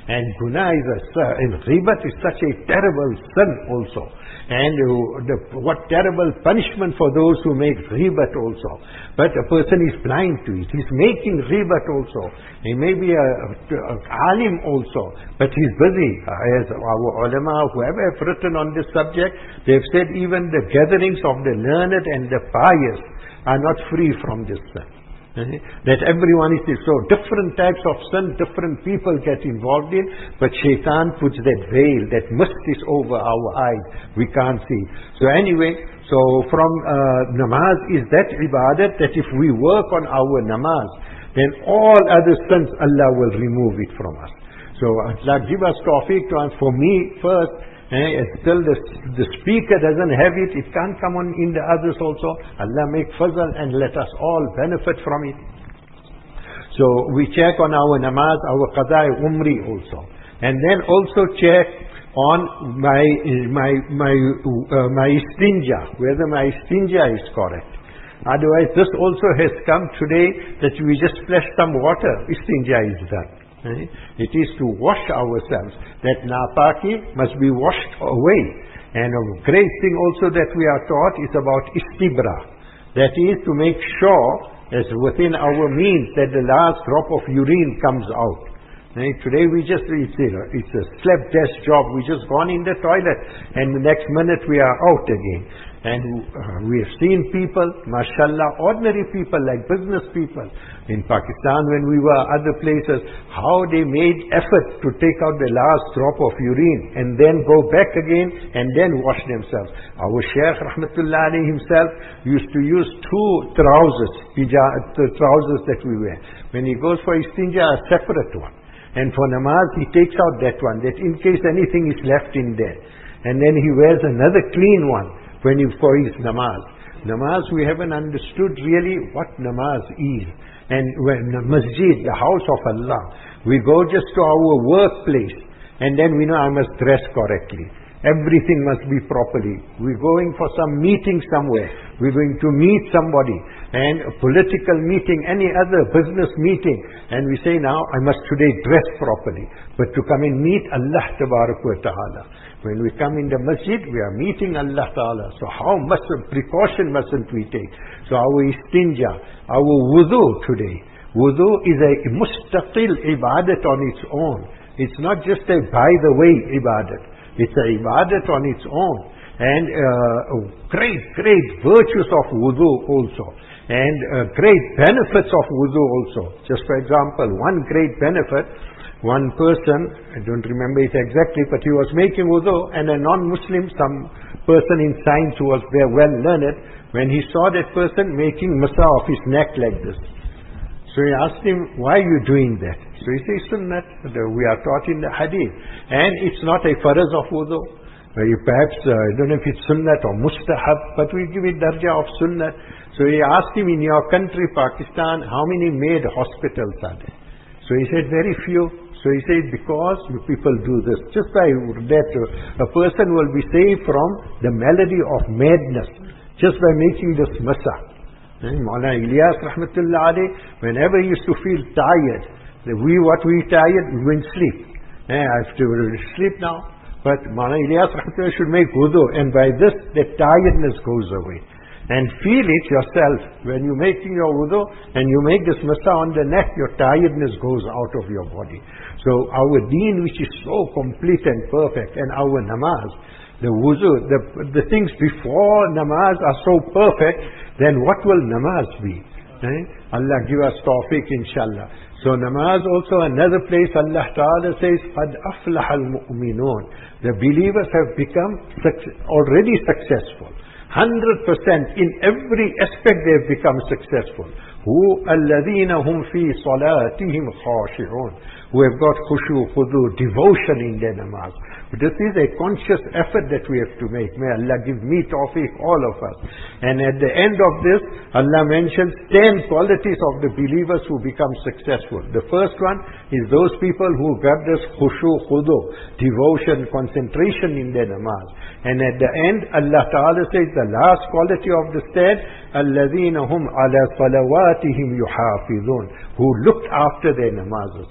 And guna is and ghibat is such a terrible sin also. And what terrible punishment for those who make ghibat also. But a person is blind to it. He's making ghibat also. He may be a alim also, but he's busy. As our ulama, whoever have written on this subject, they've said even the gatherings of the learned and the pious are not free from this sin. That everyone is so different types of sin, different people get involved in, but shaitan puts that veil, that mist is over our eyes, we can't see. So anyway, so from namaz is that ibadat that if we work on our namaz, then all other sins Allah will remove it from us. So Allah give us tawfiq to answer. For me first, still the speaker doesn't have it, it can't come on in the others also. Allah make fazl and let us all benefit from it. So we check on our namaz, our qada umri also, and then also check on my istinja, whether my istinja is correct. Otherwise this also has come today that we just splash some water, istinja is done. It is to wash ourselves. That napaki must be washed away. And a great thing also that we are taught is about istibra. That is to make sure, as within our means, that the last drop of urine comes out. Today we just, it's a slapdash job. We just gone in the toilet and the next minute we are out again. And we have seen people, mashallah, ordinary people like business people in Pakistan when we were other places, how they made effort to take out the last drop of urine and then go back again and then wash themselves. Our Shaykh Rahmatullah alayhi himself used to use two trousers, the trousers that we wear. When he goes for istinja, a separate one. And for namaz, he takes out that one, that in case anything is left in there. And then he wears another clean one when for his namaz. Namaz, we haven't understood really what namaz is. And when the masjid, the house of Allah, we go just to our workplace and then we know I must dress correctly. Everything must be properly. We're going for some meeting somewhere. We're going to meet somebody, and a political meeting, any other business meeting, and we say now, I must today dress properly. But to come and meet Allah Tabarak wa Ta'ala. When we come in the masjid, we are meeting Allah Ta'ala. So how much precaution mustn't we take? So our istinja, our wudu today. Wudu is a mustaqil ibadat on its own. It's not just a by the way ibadat. It's a ibadat on its own. And great virtues of wudu also. And great benefits of wudu also. Just for example, one great benefit, one person, I don't remember it exactly, but he was making wudu, and a non-Muslim, some person in science who was there well learned, when he saw that person making masa of his neck like this. So he asked him, why are you doing that? So he says, sunnat, we are taught in the hadith. And it's not a faraz of wudu. Perhaps, I don't know if it's sunnat or mustahab, but we give it darja of sunnat. So he asked him, in your country, Pakistan, how many made hospitals are there? So he said, very few. So he said, because you people do this. Just by that, a person will be saved from the malady of madness, just by making this masa. Maulana Ilyas Rahmatullah alayh, whenever he used to feel tired, what we tired, we went sleep. I have to sleep now. But Maulana Ilyas Rahmatullah should make wudu, and by this, the tiredness goes away. And feel it yourself. When you're making your wudu, and you make this masa on the neck, your tiredness goes out of your body. So our deen, which is so complete and perfect, and our namaz, the wudu, the things before namaz are so perfect, then what will namaz be? Allah give us tawfiq, inshallah. So namaz also, another place Allah Ta'ala says, قَدْ أَفْلَحَ الْمُؤْمِنُونَ. The believers have become already successful. 100% in every aspect they have become successful. الَّذِينَ هُمْ فِي صَلَاتِهِمْ خَاشِعُونَ. Who have got khushu, khudu, devotion in their namaz. But this is a conscious effort that we have to make. May Allah give me tawfiq, all of us. And at the end of this, Allah mentions 10 qualities of the believers who become successful. The first one is those people who got this khushu, khudu, devotion, concentration in their namaz. And at the end, Allah Ta'ala says the last quality of the 10, الَّذِينَ هُمْ عَلَى صَلَوَاتِهِمْ يُحَافِظُونَ. Who looked after their namazes. And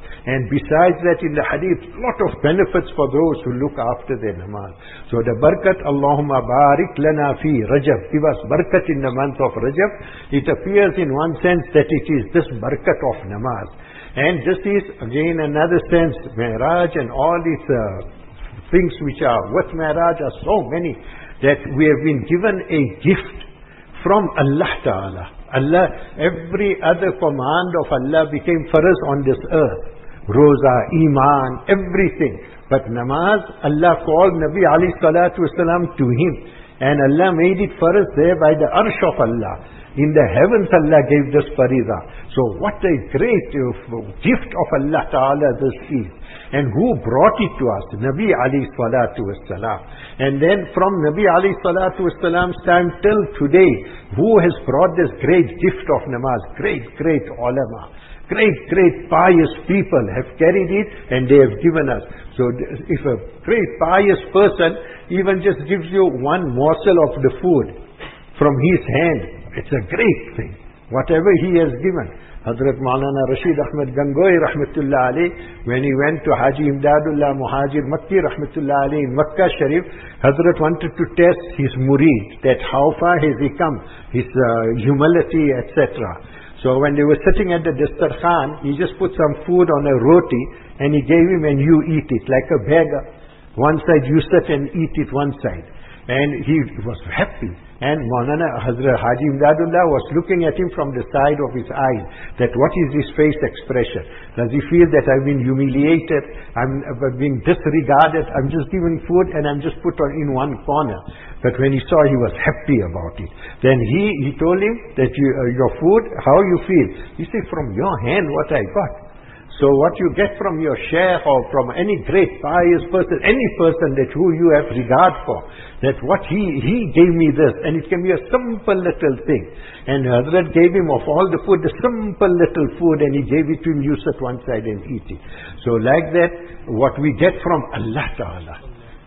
And besides that, in the hadith, lot of benefits for those who look after their namaz. So the barakat, Allahumma barik lana fi Rajab, give us barakat in the month of Rajab. It appears in one sense that it is this barakat of namaz. And this is again another sense, Mi'raj and all these things which are with Mi'raj are so many, that we have been given a gift from Allah Ta'ala. Allah, every other command of Allah became farz on this earth. Roza, Iman, everything. But namaz, Allah called Nabi alayhi salatu wasalam to him. And Allah made it farz there by the arsh of Allah. In the heavens Allah gave this fariza. So what a great gift of Allah Ta'ala this is. And who brought it to us? Nabi alayhi salatu wassalam. And then from Nabi alayhi salatu wassalam's time till today, who has brought this great gift of namaz? Great ulama. Great pious people have carried it and they have given us. So if a great pious person even just gives you one morsel of the food from his hand, it's a great thing. Whatever he has given. Hazrat Maulana Rashid Ahmad Gangohi Rahmatullah alayh, when he went to Haji Imdadullah Muhajir Makki Rahmatullah alayh in Makkah Sharif, Hazrat wanted to test his murid, that how far has he come, his humility, etc. So when they were sitting at the Dastarkhan, he just put some food on a roti and he gave him, and you eat it like a beggar. One side you sit and eat it one side. And he was happy. And Maulana Hazrat Haji Imdadullah was looking at him from the side of his eyes, that what is his face expression? Does he feel that I've been humiliated, I'm being disregarded, I'm just given food and I'm just put in one corner? But when he saw, he was happy about it. Then he told him that your food, how you feel? He said, from your hand what I got. So what you get from your sheikh or from any great pious person, any person that who you have regard for, that what he gave me this, and it can be a simple little thing. And Hazrat gave him of all the food, the simple little food, and he gave it to him, you sit one side and eat it. So like that, what we get from Allah Ta'ala.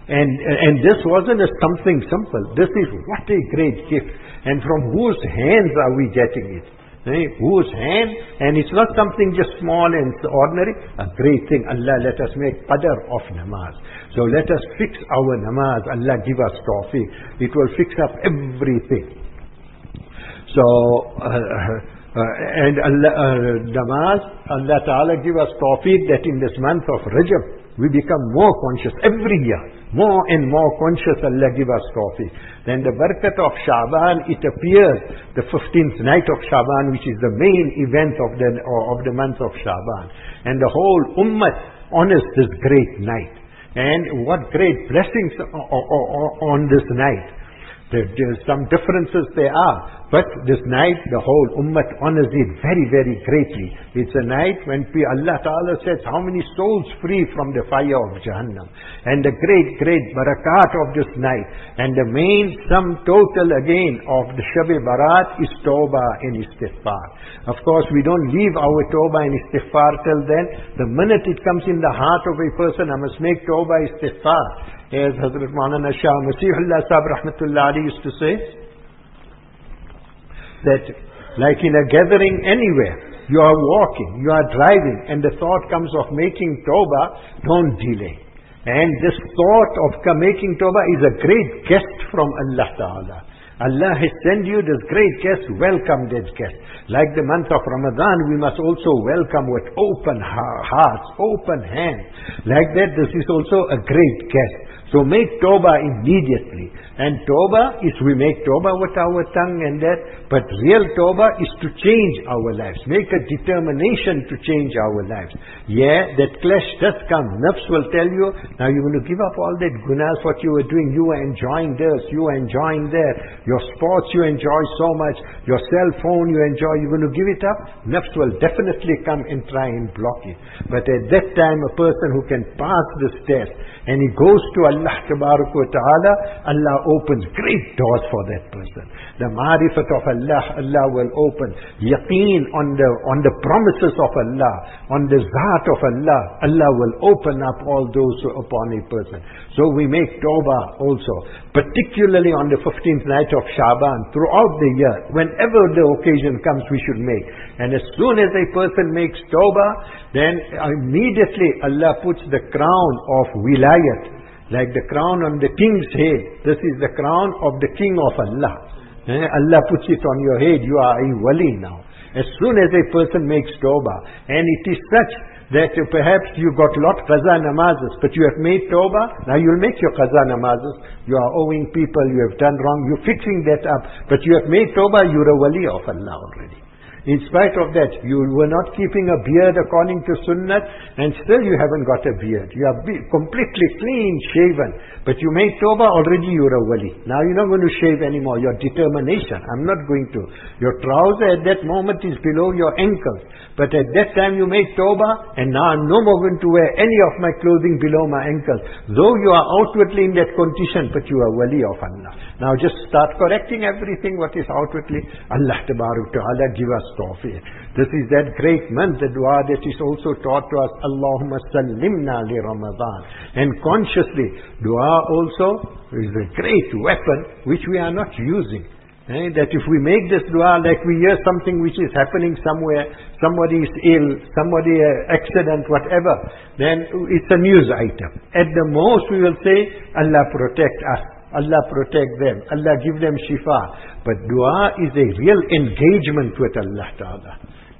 And this wasn't something simple. This is what a great gift. And from whose hands are we getting it? Whose hand? And it's not something just small and ordinary, a great thing. Allah, let us make qadr of namaz. So let us fix our namaz. Allah give us tawfiq. It will fix up everything. So and namaz, Allah Ta'ala give us tawfiq that in this month of Rajab we become more conscious every year. More and more conscious, Allah give us tawfiq. Then the barakat of Sha'ban, it appears the 15th night of Sha'ban, which is the main event of the month of Sha'ban. And the whole ummah honors this great night. And what great blessings on this night. There's some differences there are, but this night the whole ummah honors it very greatly. It's a night when Allah Ta'ala says how many souls free from the fire of Jahannam, and the great barakat of this night. And the main sum total again of the Shab-e Barat is Tawbah and Istighfar. Of course we don't leave our Tawbah and Istighfar till then. The minute it comes in the heart of a person, I must make Tawbah Istighfar. As Hazrat Maulana Shah Masihullah Sahib Rahmatullah Ali used to say, that like in a gathering anywhere, you are walking, you are driving, and the thought comes of making Tawbah, don't delay. And this thought of making Tawbah is a great guest from Allah Ta'ala. Allah has sent you this great guest, welcome that guest. Like the month of Ramadan, we must also welcome with open hearts, open hands. Like that, this is also a great guest. So make Tawbah immediately. And Tawbah is, we make Tawbah with our tongue and that, but real Tawbah is to change our lives. Make a determination to change our lives. Yeah, that clash does come. Nafs will tell you, now you're going to give up all that gunas, what you were doing. You were enjoying this, you were enjoying that. Your sports you enjoy so much. Your cell phone you enjoy, you're going to give it up. Nafs will definitely come and try and block it. But at that time, a person who can pass this test, and he goes to Allah Ta'ala, Allah opens great doors for that person. person. The ma'rifat of Allah, Allah will open. Yaqeen on the promises of Allah, on the zat of Allah, Allah will open up all those upon a person. So we make tawbah also, particularly on the 15th night of Shaban, throughout the year. Whenever the occasion comes, we should make. And as soon as a person makes tawbah, then immediately Allah puts the crown of wilayat, like the crown on the king's head. This is the crown of the king of Allah. Allah puts it on your head. You are a wali now. As soon as a person makes tawbah, and it is such that perhaps you got lot qaza namazes, but you have made tawbah, now you'll make your qaza namazes. You are owing people, you have done wrong, you're fixing that up, but you have made tawbah, you're a wali of Allah already. In spite of that, you were not keeping a beard according to sunnah, and still you haven't got a beard. You are completely clean shaven, but you made tawbah, already you're a wali. Now you're not going to shave anymore. Your determination, I'm not going to. Your trouser at that moment is below your ankles, but at that time you made tawbah, and now I'm no more going to wear any of my clothing below my ankles. Though you are outwardly in that condition, but you are wali of Allah. Now just start correcting everything what is outwardly. Allah Tabarak Ta'ala give us tawfiq. This is that great month, the dua that is also taught to us, Allahumma sallimna li Ramadan. And consciously, dua also is a great weapon which we are not using. That if we make this dua, like we hear something which is happening somewhere, somebody is ill, somebody accident, whatever, then it's a news item. At the most we will say, Allah protect us, Allah protect them, Allah give them shifa. But dua is a real engagement with Allah Ta'ala.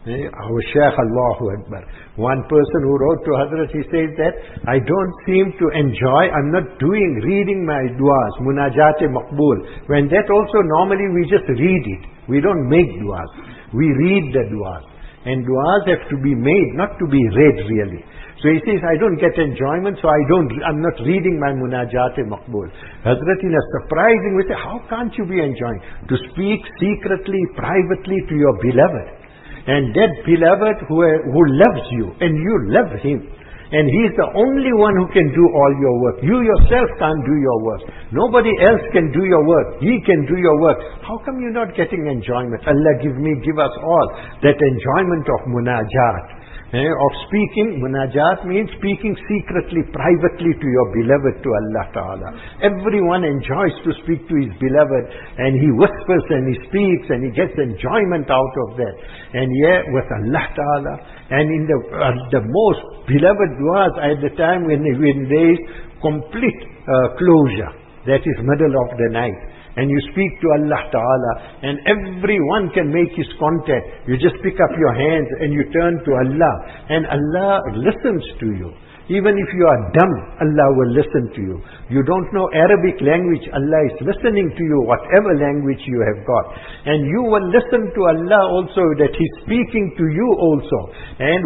Our Shaykh, Allahu Akbar. One person who wrote to Hazrat, he says that, I don't seem to enjoy, I'm not reading my duas, munajat maqbool. When that also normally we just read it. We don't make duas. We read the duas. And duas have to be made, not to be read really. So he says, I don't get enjoyment, so I'm not reading my munajat maqbool. Hazrat, in a surprising way, how can't you be enjoying? To speak secretly, privately to your beloved. And that beloved who loves you, and you love him. And he is the only one who can do all your work. You yourself can't do your work. Nobody else can do your work. He can do your work. How come you're not getting enjoyment? Allah give us all that enjoyment of munajat. Of speaking. Munajat means speaking secretly, privately to your beloved, to Allah Ta'ala. Everyone enjoys to speak to his beloved, and he whispers and he speaks and he gets enjoyment out of that. And with Allah Ta'ala, and in the most beloved du'as at the time when there is complete closure, that is middle of the night. And you speak to Allah Ta'ala, and everyone can make his contact. You just pick up your hands and you turn to Allah, and Allah listens to you. Even if you are dumb, Allah will listen to you. You don't know Arabic language, Allah is listening to you, whatever language you have got. And you will listen to Allah also, that He's speaking to you also. And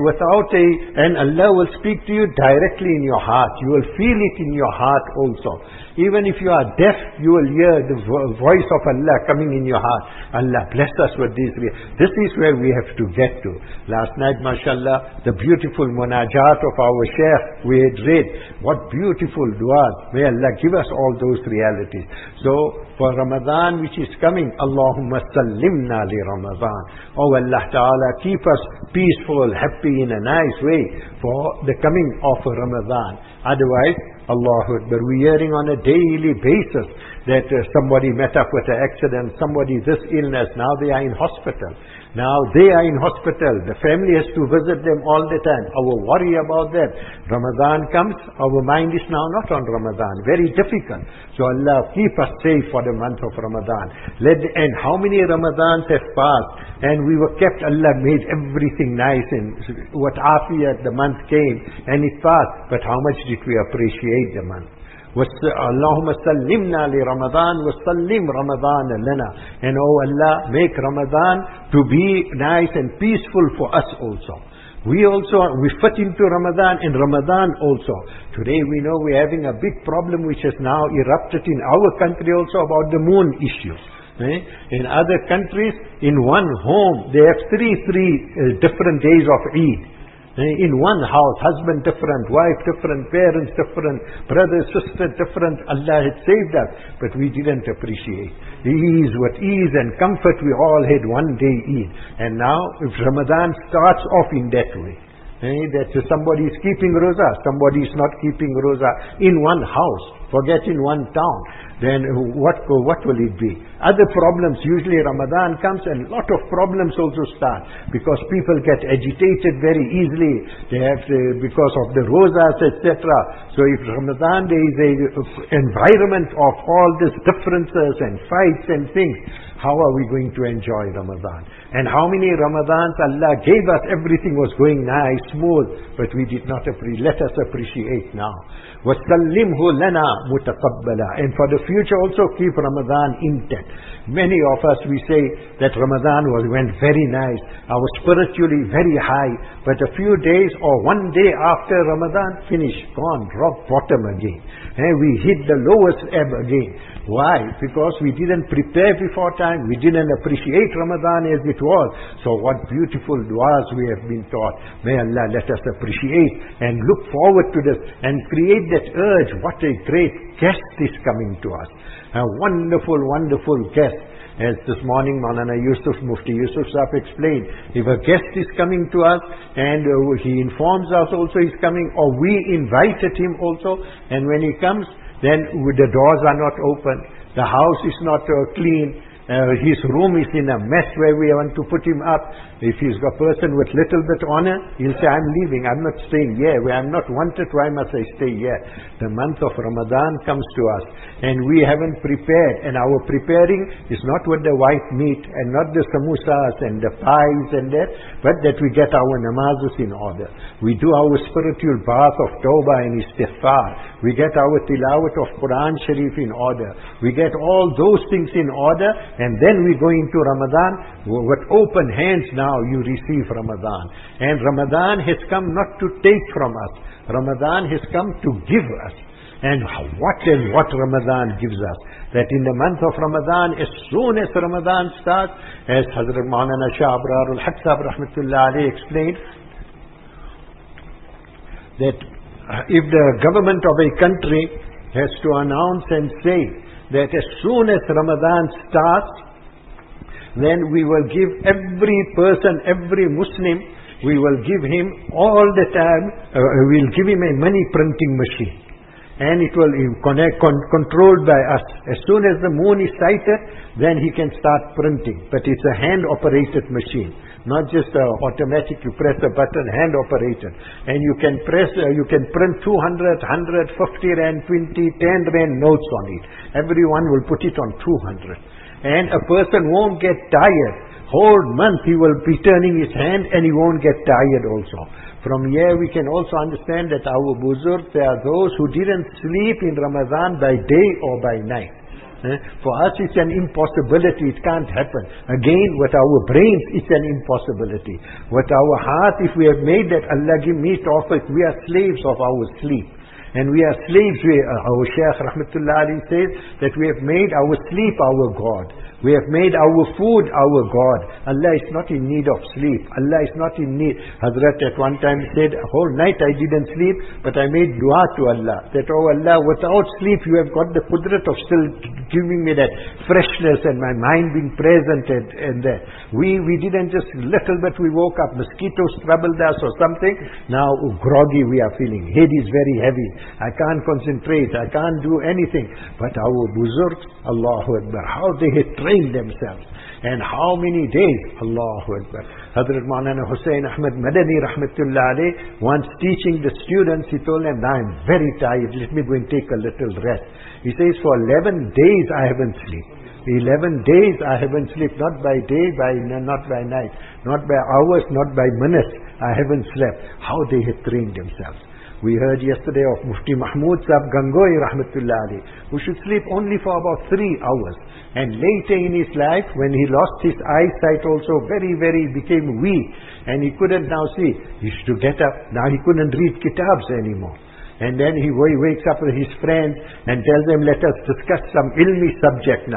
and Allah will speak to you directly in your heart. You will feel it in your heart also. Even if you are deaf, you will hear the voice of Allah coming in your heart. Allah bless us with this. This is where we have to get to. Last night, mashallah, the beautiful munajat of our Shaykh, we had read. What beautiful du'as. May Allah give us all those realities. So, for Ramadan which is coming, Allahumma sallimna li Ramadan. Oh Allah Ta'ala, keep us peaceful, happy in a nice way for the coming of Ramadan. Otherwise, Allahu Akbar, we're hearing on a daily basis that somebody met up with an accident, somebody this illness, now they are in hospital. Now they are in hospital. The family has to visit them all the time. Our worry about them. Ramadan comes, our mind is now not on Ramadan. Very difficult. So Allah keep us safe for the month of Ramadan. And how many Ramadans have passed, and we were kept, Allah made everything nice, and what afiyat, the month came and it passed. But how much did we appreciate the month? Allahumma sallimna li Ramadan wa sallim Ramadan lana. And oh Allah, make Ramadan to be nice and peaceful for us also. We fit into Ramadan, and Ramadan also. Today we know we're having a big problem which has now erupted in our country also about the moon issue. In other countries, in one home, they have three different days of Eid. In one house, husband different, wife different, parents different, brother, sister different. Allah had saved us, but we didn't appreciate. with ease and comfort we all had one day Eid. And now if Ramadan starts off in that way, that somebody is keeping roza, somebody is not keeping roza in one house, forget in one town, then what will it be? Other problems, usually Ramadan comes and a lot of problems also start because people get agitated very easily. They have to, because of the rozas, etc. So if Ramadan there is a environment of all these differences and fights and things, how are we going to enjoy Ramadan? And how many Ramadans Allah gave us, everything was going nice, smooth, but we did not let us appreciate now. وَسَلِّمْهُ لَنَا مُتَقَبَّلًا. And for the future also keep Ramadan intact. Many of us, we say that Ramadan went very nice, I was spiritually very high, but a few days or one day after Ramadan, finish, gone, rock bottom again. And we hit the lowest ebb again. Why? Because we didn't prepare before time, we didn't appreciate Ramadan as it was. So what beautiful du'as we have been taught. May Allah let us appreciate and look forward to this and create that urge. What a great guest is coming to us. A wonderful, wonderful guest. As this morning Maulana Mufti Yusuf Sahib explained, if a guest is coming to us and he informs us also he's coming, or we invited him also, and when he comes, then the doors are not open, the house is not clean, his room is in a mess where we want to put him up. If he's a person with little bit honor, he'll say, I'm leaving, I'm not staying here, where I'm not wanted, why must I stay here? The month of Ramadan comes to us and we haven't prepared, and our preparing is not with the white meat and not the samosas and the pies and that, but that we get our namazes in order, we do our spiritual bath of tawbah and istighfar, we get our tilawat of Quran Sharif in order, we get all those things in order, and then we go into Ramadan with open hands. Now you receive Ramadan, and Ramadan has come not to take from us, Ramadan has come to give us. And what Ramadan gives us, that in the month of Ramadan, as soon as Ramadan starts, as Hazrat Maulana Shah Abrar al-Haq Sahib Rahmatullah Alayhi explained, that if the government of a country has to announce and say that as soon as Ramadan starts, then we will give every person, every Muslim, we will give him all the time, we'll give him a money printing machine. And it will be controlled by us. As soon as the moon is sighted, then he can start printing. But it's a hand-operated machine, not just automatic. You press a button, hand-operated, and you can print 200, 100, 50 rand, 20, 10 rand notes on it. Everyone will put it on 200, and a person won't get tired. Whole month he will be turning his hand, and he won't get tired also. From here we can also understand that our buzurg, they are those who didn't sleep in Ramadan by day or by night. For us it's an impossibility, it can't happen. Again, with our brains it's an impossibility. With our heart, if we have made that Allah give me tawfiq, we are slaves of our sleep. And we are slaves. Our Shaykh Rahmatullah Ali says that we have made our sleep our God. We have made our food our God. Allah is not in need of sleep. Allah is not in need. Hazrat at one time said, whole night I didn't sleep, but I made dua to Allah. That, oh Allah, without sleep you have got the qudrat of still giving me that freshness and my mind being present and that. We didn't just little bit we woke up, mosquitoes troubled us or something. Now groggy we are feeling. Head is very heavy. I can't concentrate. I can't do anything. But our buzurgs, Allahu Akbar, how they had trained themselves. And how many days, Allahu Akbar. Hazrat Maulana Hussain Ahmad Madani Rahmatullah Alayhi, once teaching the students, he told them, now I'm very tired, let me go and take a little rest. He says, for 11 days I haven't slept. 11 days I haven't slept, not by day, not by night, not by hours, not by minutes. I haven't slept. How they had trained themselves. We heard yesterday of Mufti Mahmud Sahib Gangoi Rahmatullah Alayhi, who should sleep only for about 3 hours. And later in his life, when he lost his eyesight also, very, very became weak. And he couldn't now see. He used to get up. Now he couldn't read kitabs anymore. And then he wakes up with his friends and tells them, let us discuss some ilmi subject now.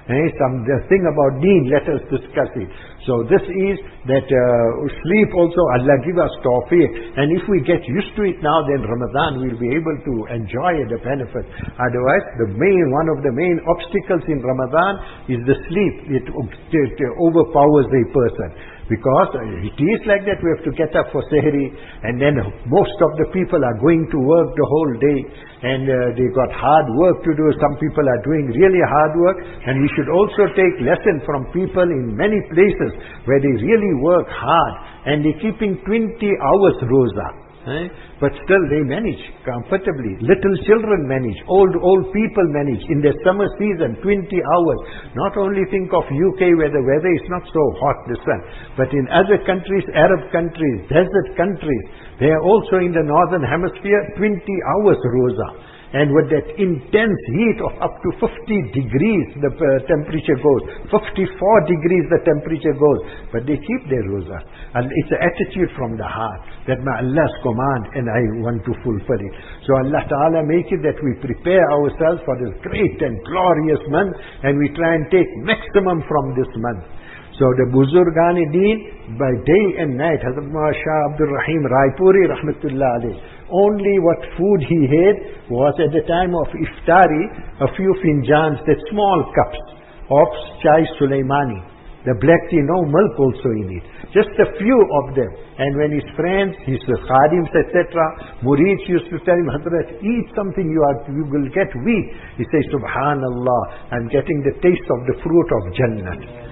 The thing about deen, let us discuss it. So this is that sleep also, Allah give us tawfiq. And if we get used to it now, then Ramadan we'll be able to enjoy the benefit. Otherwise, one of the main obstacles in Ramadan is the sleep. It overpowers a person. Because it is like that, we have to get up for Sehri, and then most of the people are going to work the whole day, and they got hard work to do. Some people are doing really hard work, and we should also take lesson from people in many places where they really work hard, and they're keeping 20 hours roza. But still they manage comfortably. Little children manage, old people manage in the summer season, 20 hours. Not only think of UK where the weather is not so hot, the sun, but in other countries, Arab countries, desert countries, they are also in the northern hemisphere, 20 hours roza. And with that intense heat of up to 50 degrees the temperature goes. 54 degrees the temperature goes. But they keep their roza. And it's an attitude from the heart that my Allah's command and I want to fulfill it. So Allah Ta'ala make it that we prepare ourselves for this great and glorious month, and we try and take maximum from this month. So the Buzurgan-e-Deen, by day and night, Hazrat Shah Abdul Rahim Raipuri Rahmatullah alayh, only what food he had was at the time of Iftari, a few finjans, that small cups of Chai Sulaimani. The black tea, no milk also in it. Just a few of them. And when his friends, his khadims, etc., murids used to tell him, Hazrat, eat something, you will get weak. He says, Subhanallah, I'm getting the taste of the fruit of Jannah.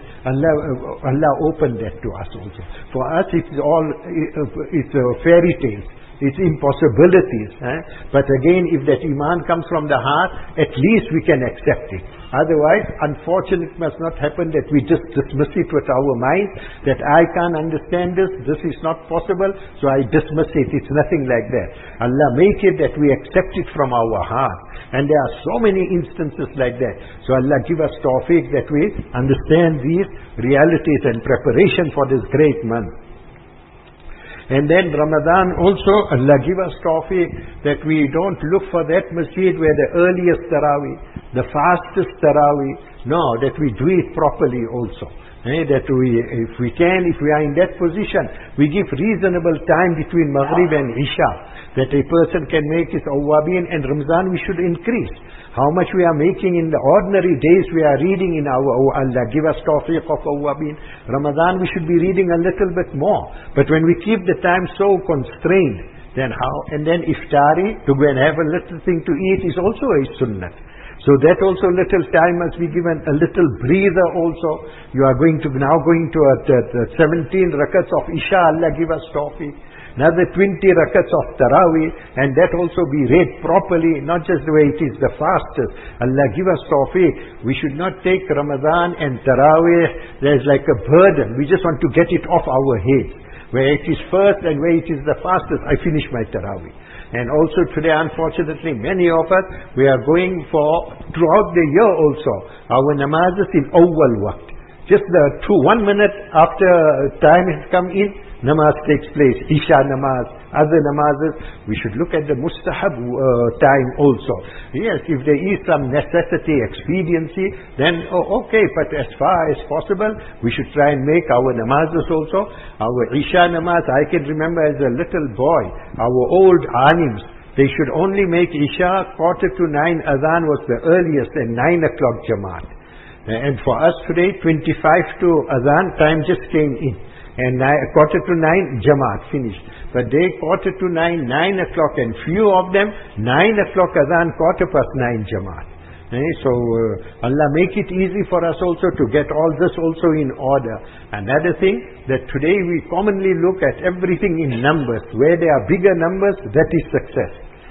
Allah opened that to us also. For us it's fairy tales. It's impossibilities. But again, if that iman comes from the heart, at least we can accept it. Otherwise, unfortunately, it must not happen that we just dismiss it with our mind, that I can't understand this is not possible, so I dismiss it. It's nothing like that. Allah make it that we accept it from our heart. And there are so many instances like that. So Allah give us tawfiq that we understand these realities and preparation for this great month. And then Ramadan also, Allah give us tawfiq that we don't look for that masjid where the earliest tarawih, the fastest tarawih. No, that we do it properly also. That if we are in that position, we give reasonable time between Maghrib and Isha, that a person can make his awwabin, and Ramzan we should increase. How much we are making in the ordinary days we are reading in our, Allah give us tawfiq of awwabin. Ramadan we should be reading a little bit more. But when we keep the time so constrained, then how? And then iftari, to go and have a little thing to eat, is also a sunnah. So that also little time must be given, a little breather also. You are now going to 17 rakats of Isha, Allah give us tawfiq. Another 20 rakats of Taraweeh, and that also be read properly, not just the way it is the fastest. Allah give us tawfiq. We should not take Ramadan and Taraweeh, there's like a burden. We just want to get it off our heads. Where it is first and where it is the fastest, I finish my Taraweeh. And also today, unfortunately, many of us, we are going for, throughout the year also, our namazes in awwal waqt. Just 1 minute after time has come in, namaz takes place, Isha namaz, other namazes. We should look at the mustahab time also. Yes, if there is some necessity, expediency, then okay, but as far as possible, we should try and make our namazes also. Our Isha namaz, I can remember as a little boy, our old alims, they should only make Isha 8:45 adhan was the earliest, and 9 o'clock Jamaat. And for us today, 25 to adhan, time just came in. And 8:45 Jamaat finished. But they 8:45, 9 o'clock, and few of them 9 o'clock adhan, 9:15 Jamaat. So Allah make it easy for us also to get all this also in order. Another thing, that today we commonly look at everything in numbers. Where there are bigger numbers, that is success.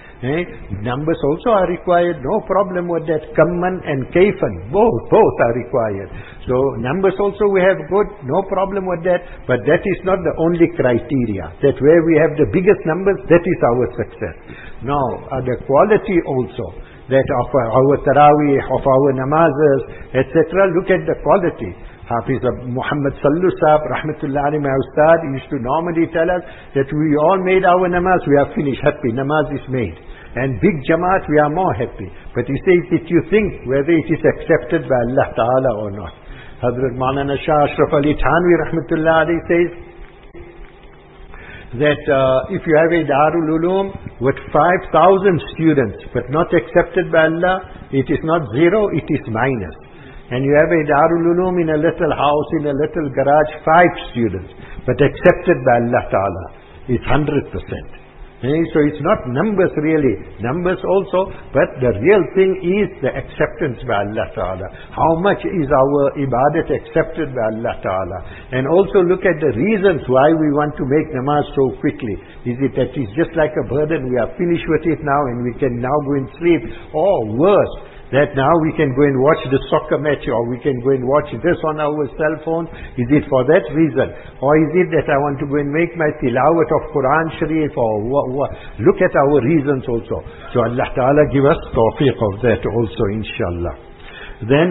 Numbers also are required, no problem with that. Kamman and kaifan, both are required. So numbers also we have good, no problem with that. But that is not the only criteria. That where we have the biggest numbers, that is our success. Now, the quality also, that of our Taraweeh, of our namazes, etc. Look at the quality. Hafiz Muhammad Sallu Sahib, Rahmatullah alayhi, my Ustad, used to normally tell us that we all made our namaz, we are finished, happy, namaz is made. And big Jamaat, we are more happy. But he says that you think whether it is accepted by Allah Ta'ala or not. Hazrat Maulana Shah Ashraf Ali Thanvi Rahmatullah Ali says that if you have a Darul Uloom with 5,000 students but not accepted by Allah, it is not zero, it is minus. And you have a Darul Uloom in a little house, in a little garage, 5 students, but accepted by Allah Ta'ala, it's 100%. So it's not numbers really, numbers also, but the real thing is the acceptance by Allah Ta'ala. How much is our ibadat accepted by Allah Ta'ala? And also look at the reasons why we want to make namaz so quickly. Is it that it's just like a burden, we are finished with it now and we can now go and sleep? Or worse, that now we can go and watch the soccer match, or we can go and watch this on our cell phone. Is it for that reason? Or is it that I want to go and make my tilawat of Quran Sharif, or look at our reasons also. So Allah Ta'ala give us tawfiq of that also, inshallah. Then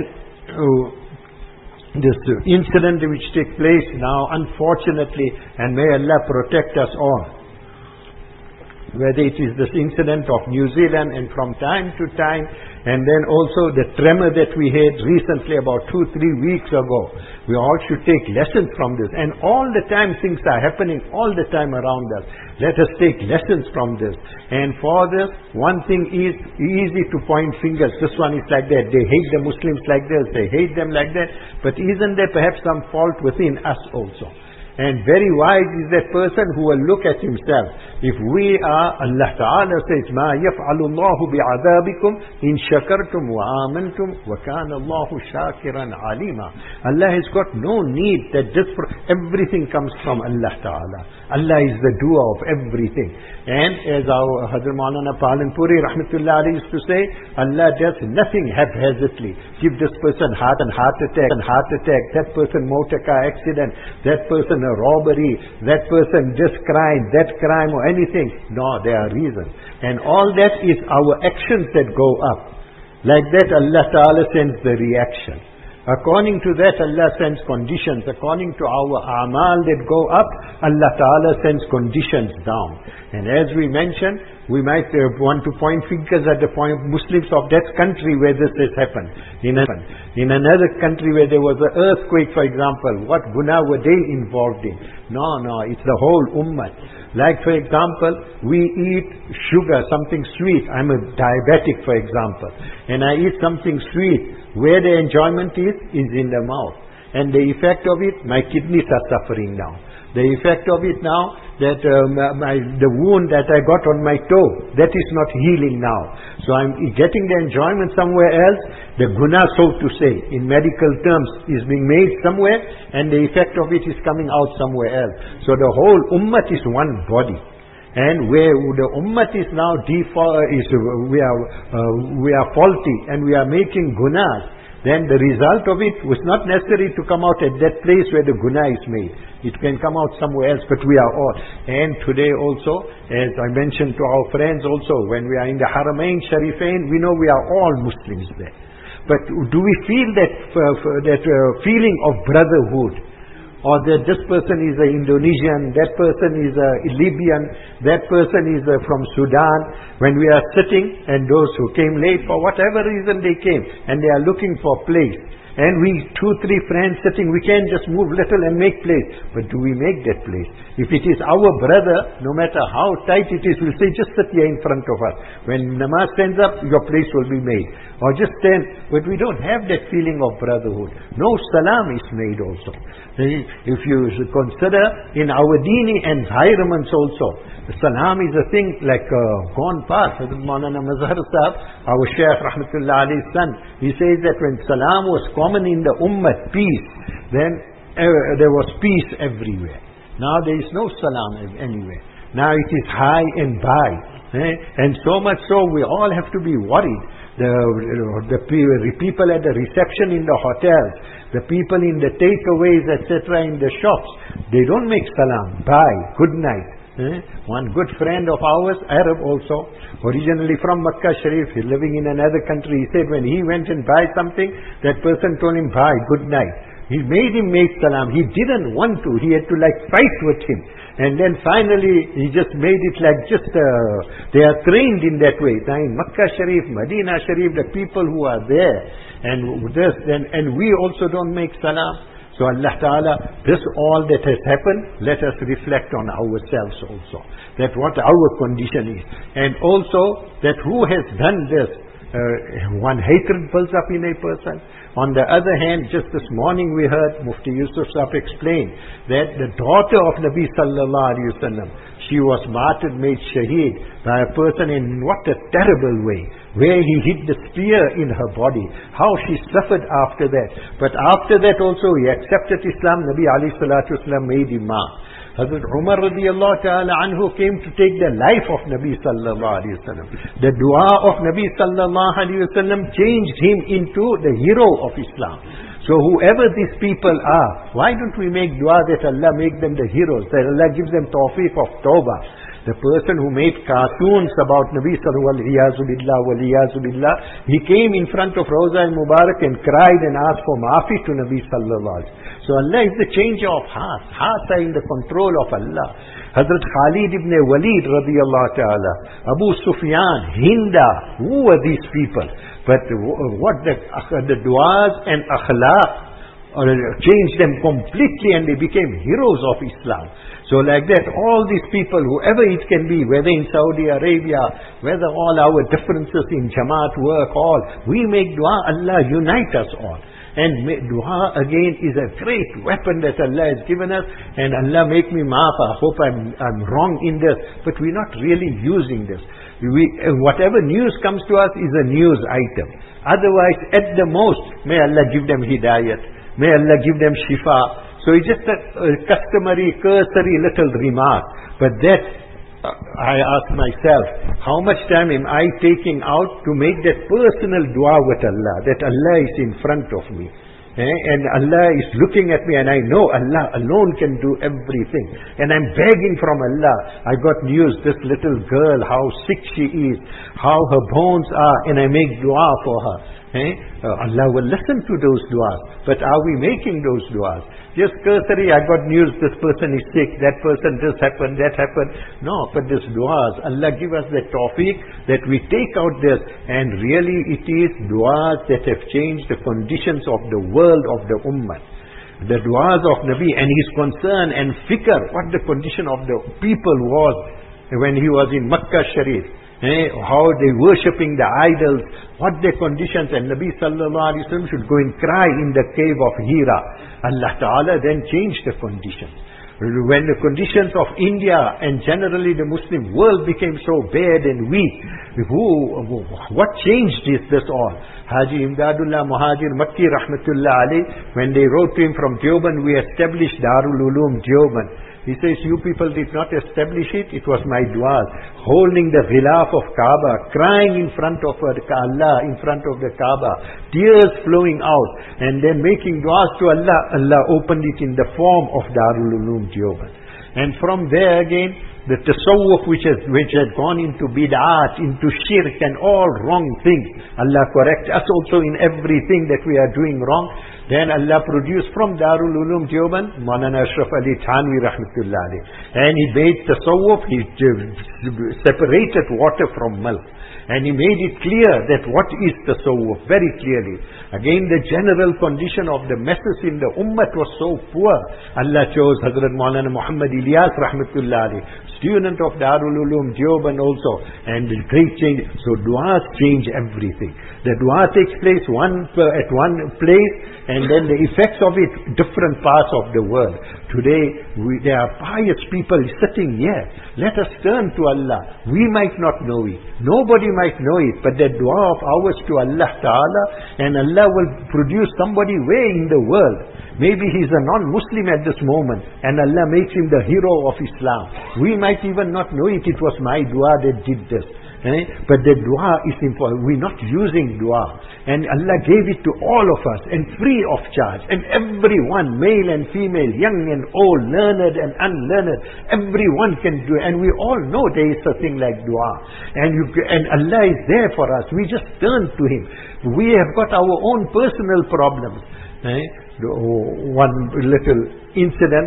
this incident which takes place now, unfortunately, and may Allah protect us all, whether it is this incident of New Zealand, and from time to time, and then also the tremor that we had recently about 2-3 weeks ago. We all should take lessons from this. And all the time things are happening all the time around us. Let us take lessons from this. And for this, one thing is easy to point fingers. This one is like that. They hate the Muslims like this. They hate them like that. But isn't there perhaps some fault within us also? And very wise is that person who will look at himself. If we are, Allah Ta'ala says, مَا يَفْعَلُ اللَّهُ بِعَذَابِكُمْ إِن شَكَرْتُمْ وَآمَنْتُمْ وَكَانَ اللَّهُ شَاكِرًا عَلِيمًا. Allah has got no need that everything comes from Allah Ta'ala. Allah is the doer of everything. And as our Hazrat Maulana Palanpuri Rahmatullah Ali used to say, Allah does nothing haphazardly. Give this person heart attack, that person motor car accident, that person a robbery, that person this crime, that crime, or anything. No, there are reasons. And all that is our actions that go up. Like that Allah Ta'ala sends the reaction. According to that, Allah sends conditions. According to our amal that go up, Allah Ta'ala sends conditions down. And as we mentioned, we might want to point fingers at the Muslims of that country where this has happened. In another country where there was an earthquake, for example, what guna were they involved in? No, it's the whole ummah. Like, for example, we eat sugar, something sweet. I'm a diabetic, for example, and I eat something sweet. Where the enjoyment is in the mouth. And the effect of it, my kidneys are suffering now. The effect of it now, that the wound that I got on my toe, that is not healing now. So I'm getting the enjoyment somewhere else. The guna, so to say, in medical terms, is being made somewhere, and the effect of it is coming out somewhere else. So the whole ummah is one body. And where the ummah is now we are faulty and we are making gunas, then the result of it was not necessary to come out at that place where the guna is made. It can come out somewhere else, but we are all. And today also, as I mentioned to our friends also, when we are in the Haramain Sharifain, we know we are all Muslims there. But do we feel that feeling of brotherhood? Or that this person is an Indonesian, that person is a Libyan, that person is from Sudan. When we are sitting, and those who came late for whatever reason they came, and they are looking for place, and we 2-3 friends sitting, we can just move little and make place. But do we make that place? If it is our brother, no matter how tight it is, we'll say, just sit here in front of us. When namaz stands up, your place will be made. Or just stand. But we don't have that feeling of brotherhood. No salam is made also. If you consider in our dini environments also, salam is a thing like gone past. Maulana Mazhar Sahib, our Shaykh Rahmatullah Ali's son, he says that when salam was common in the ummah, peace, then there was peace everywhere. Now there is no salam anywhere. Now it is hi and bye. And so much so we all have to be worried. The people at the reception in the hotels, the people in the takeaways, etc., in the shops, they don't make salam. Bye, good night. One good friend of ours, Arab also, originally from Makkah Sharif, he's living in another country. He said when he went and buy something, that person told him, bye, good night. He made him make salam. He didn't want to. He had to fight with him. And then finally, he just made it like they are trained in that way. Now in Makkah Sharif, Medina Sharif, the people who are there, and we also don't make salam. So Allah Ta'ala, this all that has happened, let us reflect on ourselves also. That what our condition is. And also, that who has done this, one hatred builds up in a person. On the other hand, just this morning we heard Mufti Yusuf Sahib explain that the daughter of Nabi Sallallahu Alaihi Wasallam, she was martyred, made shaheed by a person in what a terrible way, where he hit the spear in her body, how she suffered after that. But after that also he accepted Islam. Nabi alayhi salatu wasallam made imam. Hazrat Umar radiallahu ta'ala anhu came to take the life of Nabi sallallahu alayhi wasallam. The dua of Nabi sallallahu alayhi wasallam changed him into the hero of Islam. So whoever these people are, why don't we make dua that Allah make them the heroes, that Allah gives them tawfiq of tawbah. The person who made cartoons about Nabi sallallahu alayhi billah, he came in front of Rawza al-Mubarak and cried and asked for maafi to Nabi sallallahu alayhi. So Allah is the changer of hearts. Hearts are in the control of Allah. Hazrat Khalid ibn Walid radiyallahu ta'ala, Abu Sufyan, Hinda, who were these people? But what the du'as and akhlaq changed them completely, and they became heroes of Islam. So like that, all these people, whoever it can be, whether in Saudi Arabia, whether all our differences in Jamaat work, all, we make dua, Allah unite us all. And dua again is a great weapon that Allah has given us. And Allah make me maaf, I hope I'm wrong in this, but we're not really using this. Whatever news comes to us is a news item. Otherwise, at the most, may Allah give them hidayat, may Allah give them shifa. So it's just a customary, cursory little remark. But that, I ask myself, how much time am I taking out to make that personal dua with Allah, that Allah is in front of me. And Allah is looking at me, and I know Allah alone can do everything. And I'm begging from Allah. I got news, this little girl, how sick she is, how her bones are, and I make dua for her. Allah will listen to those duas. But are we making those duas? Just cursory, I got news, this person is sick, that person, this happened, that happened. No, but this duas, Allah give us the tawfiq that we take out this, and really it is duas that have changed the conditions of the world, of the ummah. The duas of Nabi and his concern and fikr, what the condition of the people was when he was in Makkah Sharif. How they worshipping the idols, what their conditions, and Nabi sallallahu alaihi wasallam should go and cry in the cave of Hira. Allah Ta'ala then changed the conditions. When the conditions of India and generally the Muslim world became so bad and weak, what changed this all? Haji Imdadullah Muhajir Makki Rahmatullah alayh, when they wrote to him from Deoband, we established Darul Ulum Deoband. He says, you people did not establish it, it was my du'as. Holding the ghilaf of Kaaba, crying in front of Allah, in front of the Kaaba, tears flowing out, and then making du'as to Allah. Allah opened it in the form of Darul Ulum Deoband. And from there again, the tasawwuf which had gone into bid'at, into shirk and all wrong things. Allah correct us also in everything that we are doing wrong. Then Allah produced from Darul Ulum Deoband, Maulana Ashraf Ali Thanwi Rahmatullah alayh. And he made tasawwuf, he separated water from milk. And he made it clear that what is tasawwuf, very clearly. Again, the general condition of the masses in the ummah was so poor. Allah chose Hazrat Maulana Muhammad Ilyas Rahmatullah alayh, student of Darul Ulum Deoband also, and the great change. So du'as change everything. The dua takes place at one place, and then the effects of it, different parts of the world. Today, there are pious people sitting here. Let us turn to Allah. We might not know it. Nobody might know it, but the dua of ours to Allah Ta'ala, and Allah will produce somebody way in the world. Maybe he's a non-Muslim at this moment, and Allah makes him the hero of Islam. We might even not know it. It was my dua that did this. But the dua is important. We're not using dua. And Allah gave it to all of us, and free of charge. And everyone, male and female, young and old, learned and unlearned, everyone can do it. And we all know there is a thing like dua. And Allah is there for us. We just turn to Him. We have got our own personal problems. One little incident.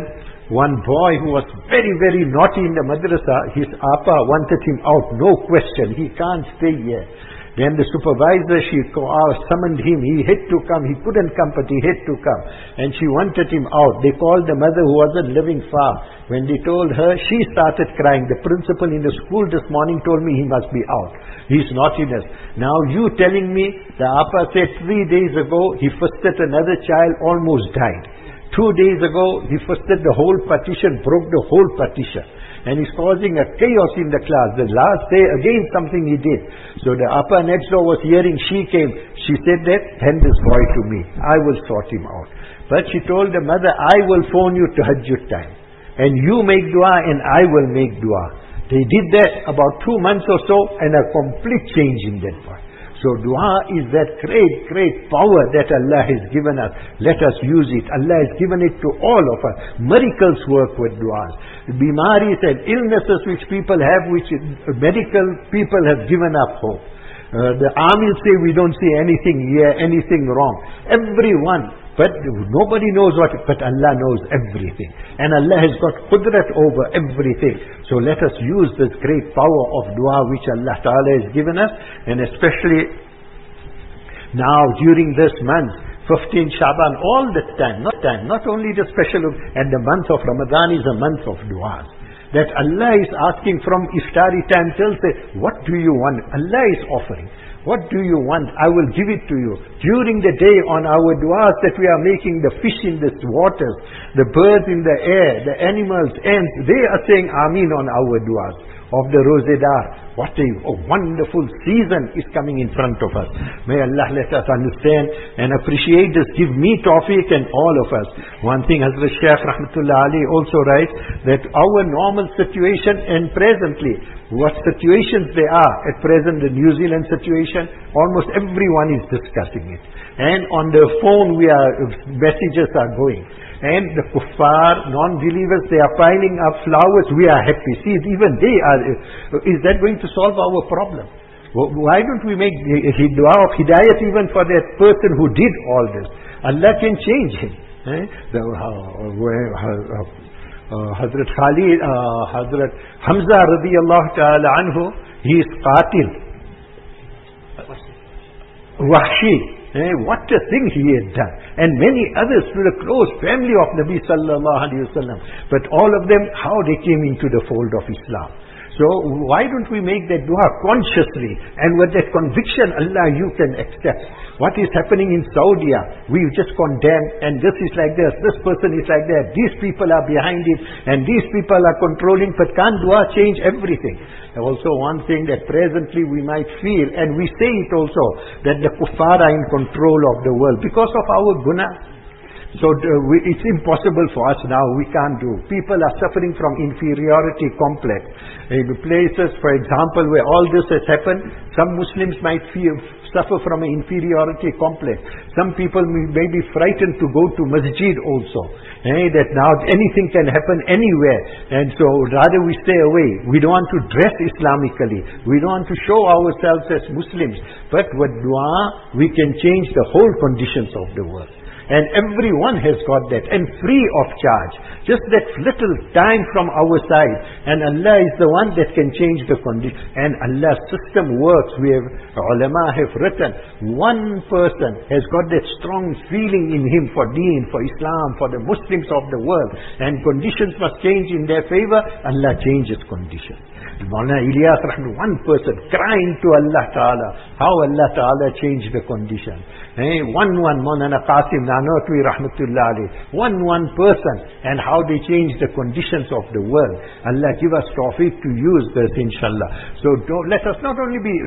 one boy who was very, very naughty in the madrasa, his Appa wanted him out, no question, he can't stay here. Then the supervisor, she summoned him. He had to come. He couldn't come, but he had to come. And she wanted him out. They called the mother who wasn't living far. When they told her, she started crying. The principal in the school this morning told me he must be out. His naughtiness. Now you telling me, the Appa said 3 days ago, he fisted another child, almost died. 2 days ago, he fisted the whole partition, broke the whole partition. And he's causing a chaos in the class. The last day, again something he did. So the Appa next door was hearing, she came. She said that, send this boy to me. I will sort him out. But she told the mother, I will phone you to Tahajjud time. And you make dua and I will make dua. They did that about 2 months or so, and a complete change in that boy. So dua is that great, great power that Allah has given us. Let us use it. Allah has given it to all of us. Miracles work with duas. Bimaris and illnesses which people have, which medical people have given up hope. The army say we don't see anything here, anything wrong. Everyone, but nobody knows what, but Allah knows everything. And Allah has got qudrat over everything. So let us use this great power of dua which Allah Ta'ala has given us, and especially now during this month, 15 Shaban, all the time, not only the special, and the month of Ramadan is a month of du'as. That Allah is asking from iftari time till say, what do you want? Allah is offering. What do you want? I will give it to you. During the day on our du'as that we are making, the fish in the waters, the birds in the air, the animals, ants, they are saying Ameen on our du'as of the Rosedar. What a wonderful season is coming in front of us. May Allah let us understand and appreciate this. Give me tawfiq and all of us. One thing Hazrat Shaykh Rahmatullah Ali also writes, that our normal situation and presently, what situations they are at present, the New Zealand situation, almost everyone is discussing it. And on the phone messages are going. And the kuffar, non-believers, they are piling up flowers. We are happy. See, even they are. Is that going to solve our problem? Why don't we make dua of hidayat even for that person who did all this? Allah can change him. Hazrat Khalid, Hazrat Hamza radiyallahu ta'ala anhu, he is qatil. Wahshi. What a thing he had done. And many others to the close family of Nabi sallallahu alayhi wa sallam. But all of them, how they came into the fold of Islam. So why don't we make that dua consciously and with that conviction, Allah, you can accept. What is happening in Saudi, we just condemn, and this is like this person is like that, these people are behind it, and these people are controlling, but can't dua change everything? Also one thing that presently we might feel, and we say it also, that the kuffar are in control of the world because of our gunnah. So it's impossible for us now. We can't do. People are suffering from inferiority complex. In places, for example, where all this has happened, some Muslims might suffer from an inferiority complex. Some people may be frightened to go to masjid also. That now anything can happen anywhere. And so rather we stay away. We don't want to dress Islamically. We don't want to show ourselves as Muslims. But with dua, we can change the whole conditions of the world. And everyone has got that, and free of charge. Just that little time from our side. And Allah is the one that can change the condition. And Allah's system works. Ulama have written, one person has got that strong feeling in him for deen, for Islam, for the Muslims of the world. And conditions must change in their favor. Allah changes conditions. Maulana Ilyas Rahman, one person crying to Allah Ta'ala, how Allah Ta'ala changed the condition. One Maulana Qasim Nanotwi Rahmatullah Ali, one person, and how they changed the conditions of the world. Allah give us tawfiq to use this, inshallah. So let us not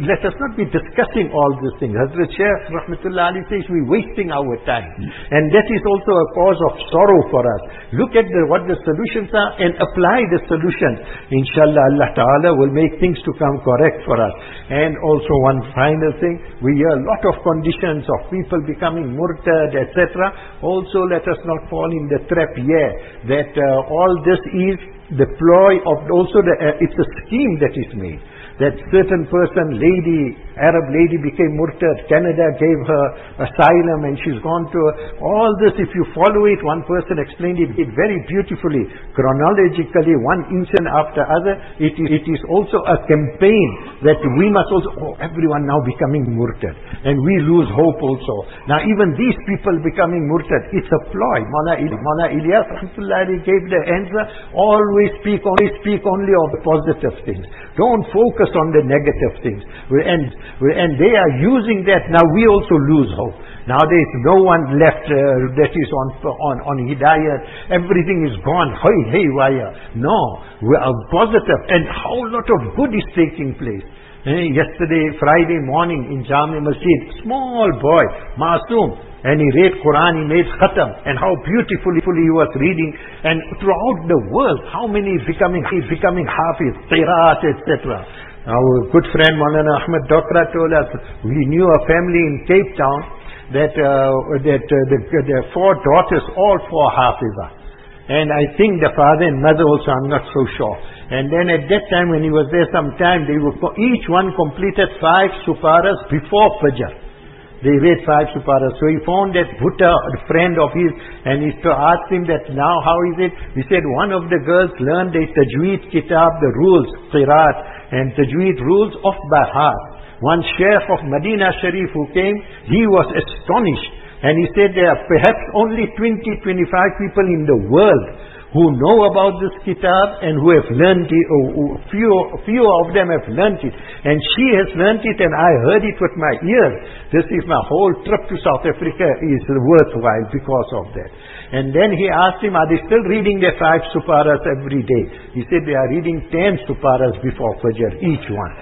be discussing all these things. Hazrat Shaykh Rahmatullah Ali says we're wasting our time. And that is also a cause of sorrow for us. Look at what the solutions are and apply the solutions. Inshallah, Allah Ta'ala will make things to come correct for us. And also one final thing, we hear a lot of conditions of people becoming murtad, etc. Also let us not fall in the trap here that all this is the ploy of also it's a scheme that is made. That certain person, lady, Arab lady became murtad. Canada gave her asylum and she's gone to all this. If you follow it, one person explained it very beautifully, chronologically, one incident after other. It is also a campaign that we must also, everyone now becoming murtad, and we lose hope also. Now even these people becoming murtad, it's a ploy. Mawlana Ilyas rahmatullahi gave the answer, always speak only of the positive things. Don't focus on the negative things. And they are using that. Now we also lose hope. Now there is no one left that is on hidayat. Everything is gone. Haywire. No, we are positive, and how lot of good is taking place. Yesterday, Friday morning in Jami Masjid, small boy, Masoom, and he read Quran, he made khatam, and how beautifully he was reading. And throughout the world, how many becoming hafiz, qiraat, etc. Our good friend Maulana Ahmed Dokra told us, we knew a family in Cape Town that their 4 daughters, all 4 hafizah. And I think the father and mother also, I'm not so sure. And then at that time when he was there some time, they were each one completed 5 suparas before Fajr. They read 5 suparas. So he found that Bhutta, a friend of his, and he asked him that now how is it? He said one of the girls learned a Tajweed kitab, the rules, qiraat, and Tajweed rules off by heart. One Sheikh of Medina Sharif who came, he was astonished. And he said there are perhaps only 20-25 people in the world who know about this kitab and who have learned it, few of them have learned it. And she has learned it, and I heard it with my ears. This is my whole trip to South Africa is worthwhile because of that. And then he asked him, are they still reading their 5 suparas every day? He said they are reading 10 suparas before Fajr, each one.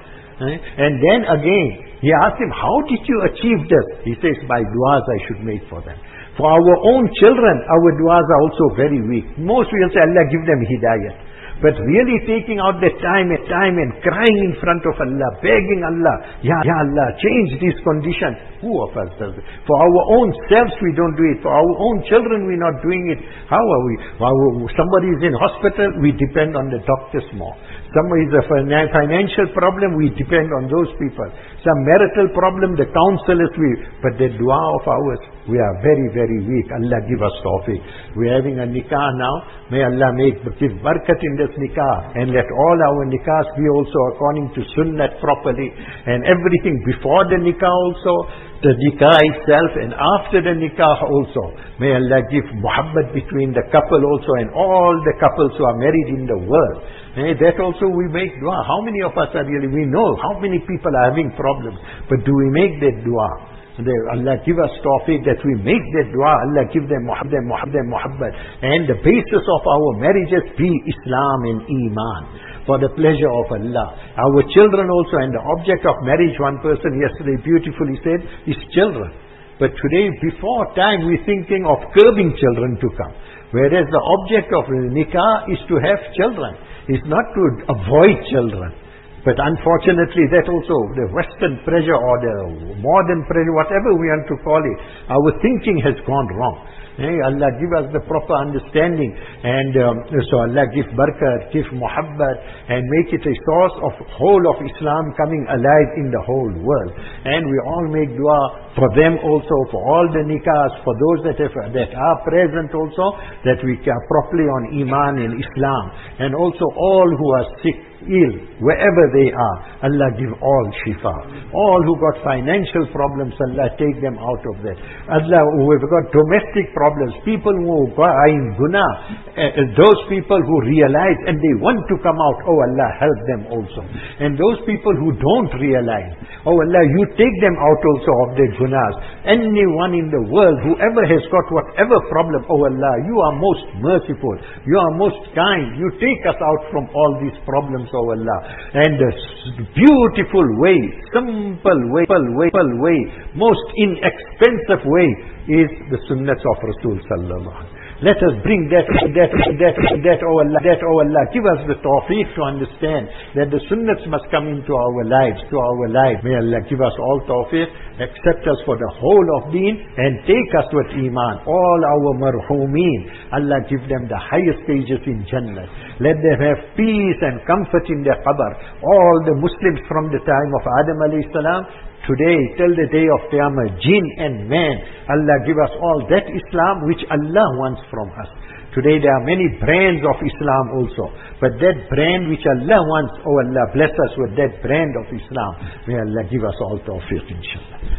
And then again, he asked him, how did you achieve this? He says, by du'as I should make for them. For our own children, our du'as are also very weak. Most will say, Allah give them hidayah. But really taking out the time and crying in front of Allah, begging Allah, Ya Allah, change this condition. Who of us does it? For our own selves we don't do it. For our own children we're not doing it. How are we? Somebody is in hospital, we depend on the doctors more. Somebody is a financial problem, we depend on those people. Some marital problem, the counselors, but the dua of ours, we are very, very weak. Allah give us tawfiq. We're having a nikah now. May Allah give barakat in this nikah, and let all our nikahs be also according to sunnah properly, and everything before the nikah also, the nikah itself, and after the nikah also. May Allah give muhabbat between the couple also, and all the couples who are married in the world. That also we make dua. How many of us are really, we know how many people are having problems, but do we make that dua? Allah give us tawfiq that we make that dua. Allah give them muhabbat. And the basis of our marriages be Islam and Iman, for the pleasure of Allah. Our children also, and the object of marriage, one person yesterday beautifully said, is children. But today, before time, we're thinking of curbing children to come. Whereas the object of nikah is to have children. It's not to avoid children. But unfortunately, that also, the Western pressure or the modern pressure, whatever we want to call it, our thinking has gone wrong. Allah give us the proper understanding, and so Allah give barakat, give muhabbat, and make it a source of whole of Islam coming alive in the whole world. And we all make dua for them also, for all the nikahs, for those that are present also, that we are properly on Iman and Islam, and also all who are sick, ill, wherever they are, Allah give all shifa. All who got financial problems, Allah take them out of that. Allah who have got domestic problems, people who are in guna, those people who realize and they want to come out, oh Allah help them also. And those people who don't realize, oh Allah you take them out also of their gunas. Anyone in the world, whoever has got whatever problem, oh Allah you are most merciful, you are most kind, you take us out from all these problems, oh Allah. And the beautiful way, simple way, most inexpensive way is the sunnahs of Rasul sallallahu alaihi wasallam. Let us bring that, oh Allah, give us the tawfiq to understand that the sunnahs must come into our lives, May Allah give us all tawfiq, accept us for the whole of deen, and take us with Iman. All our marhumeen, Allah give them the highest stages in Jannah. Let them have peace and comfort in their qabr. All the Muslims from the time of Adam alayhi salam today till the day of Qiyamah, jinn and man, Allah give us all that Islam which Allah wants from us. Today there are many brands of Islam also. But that brand which Allah wants, oh Allah bless us with that brand of Islam. May Allah give us all tawfiq inshallah.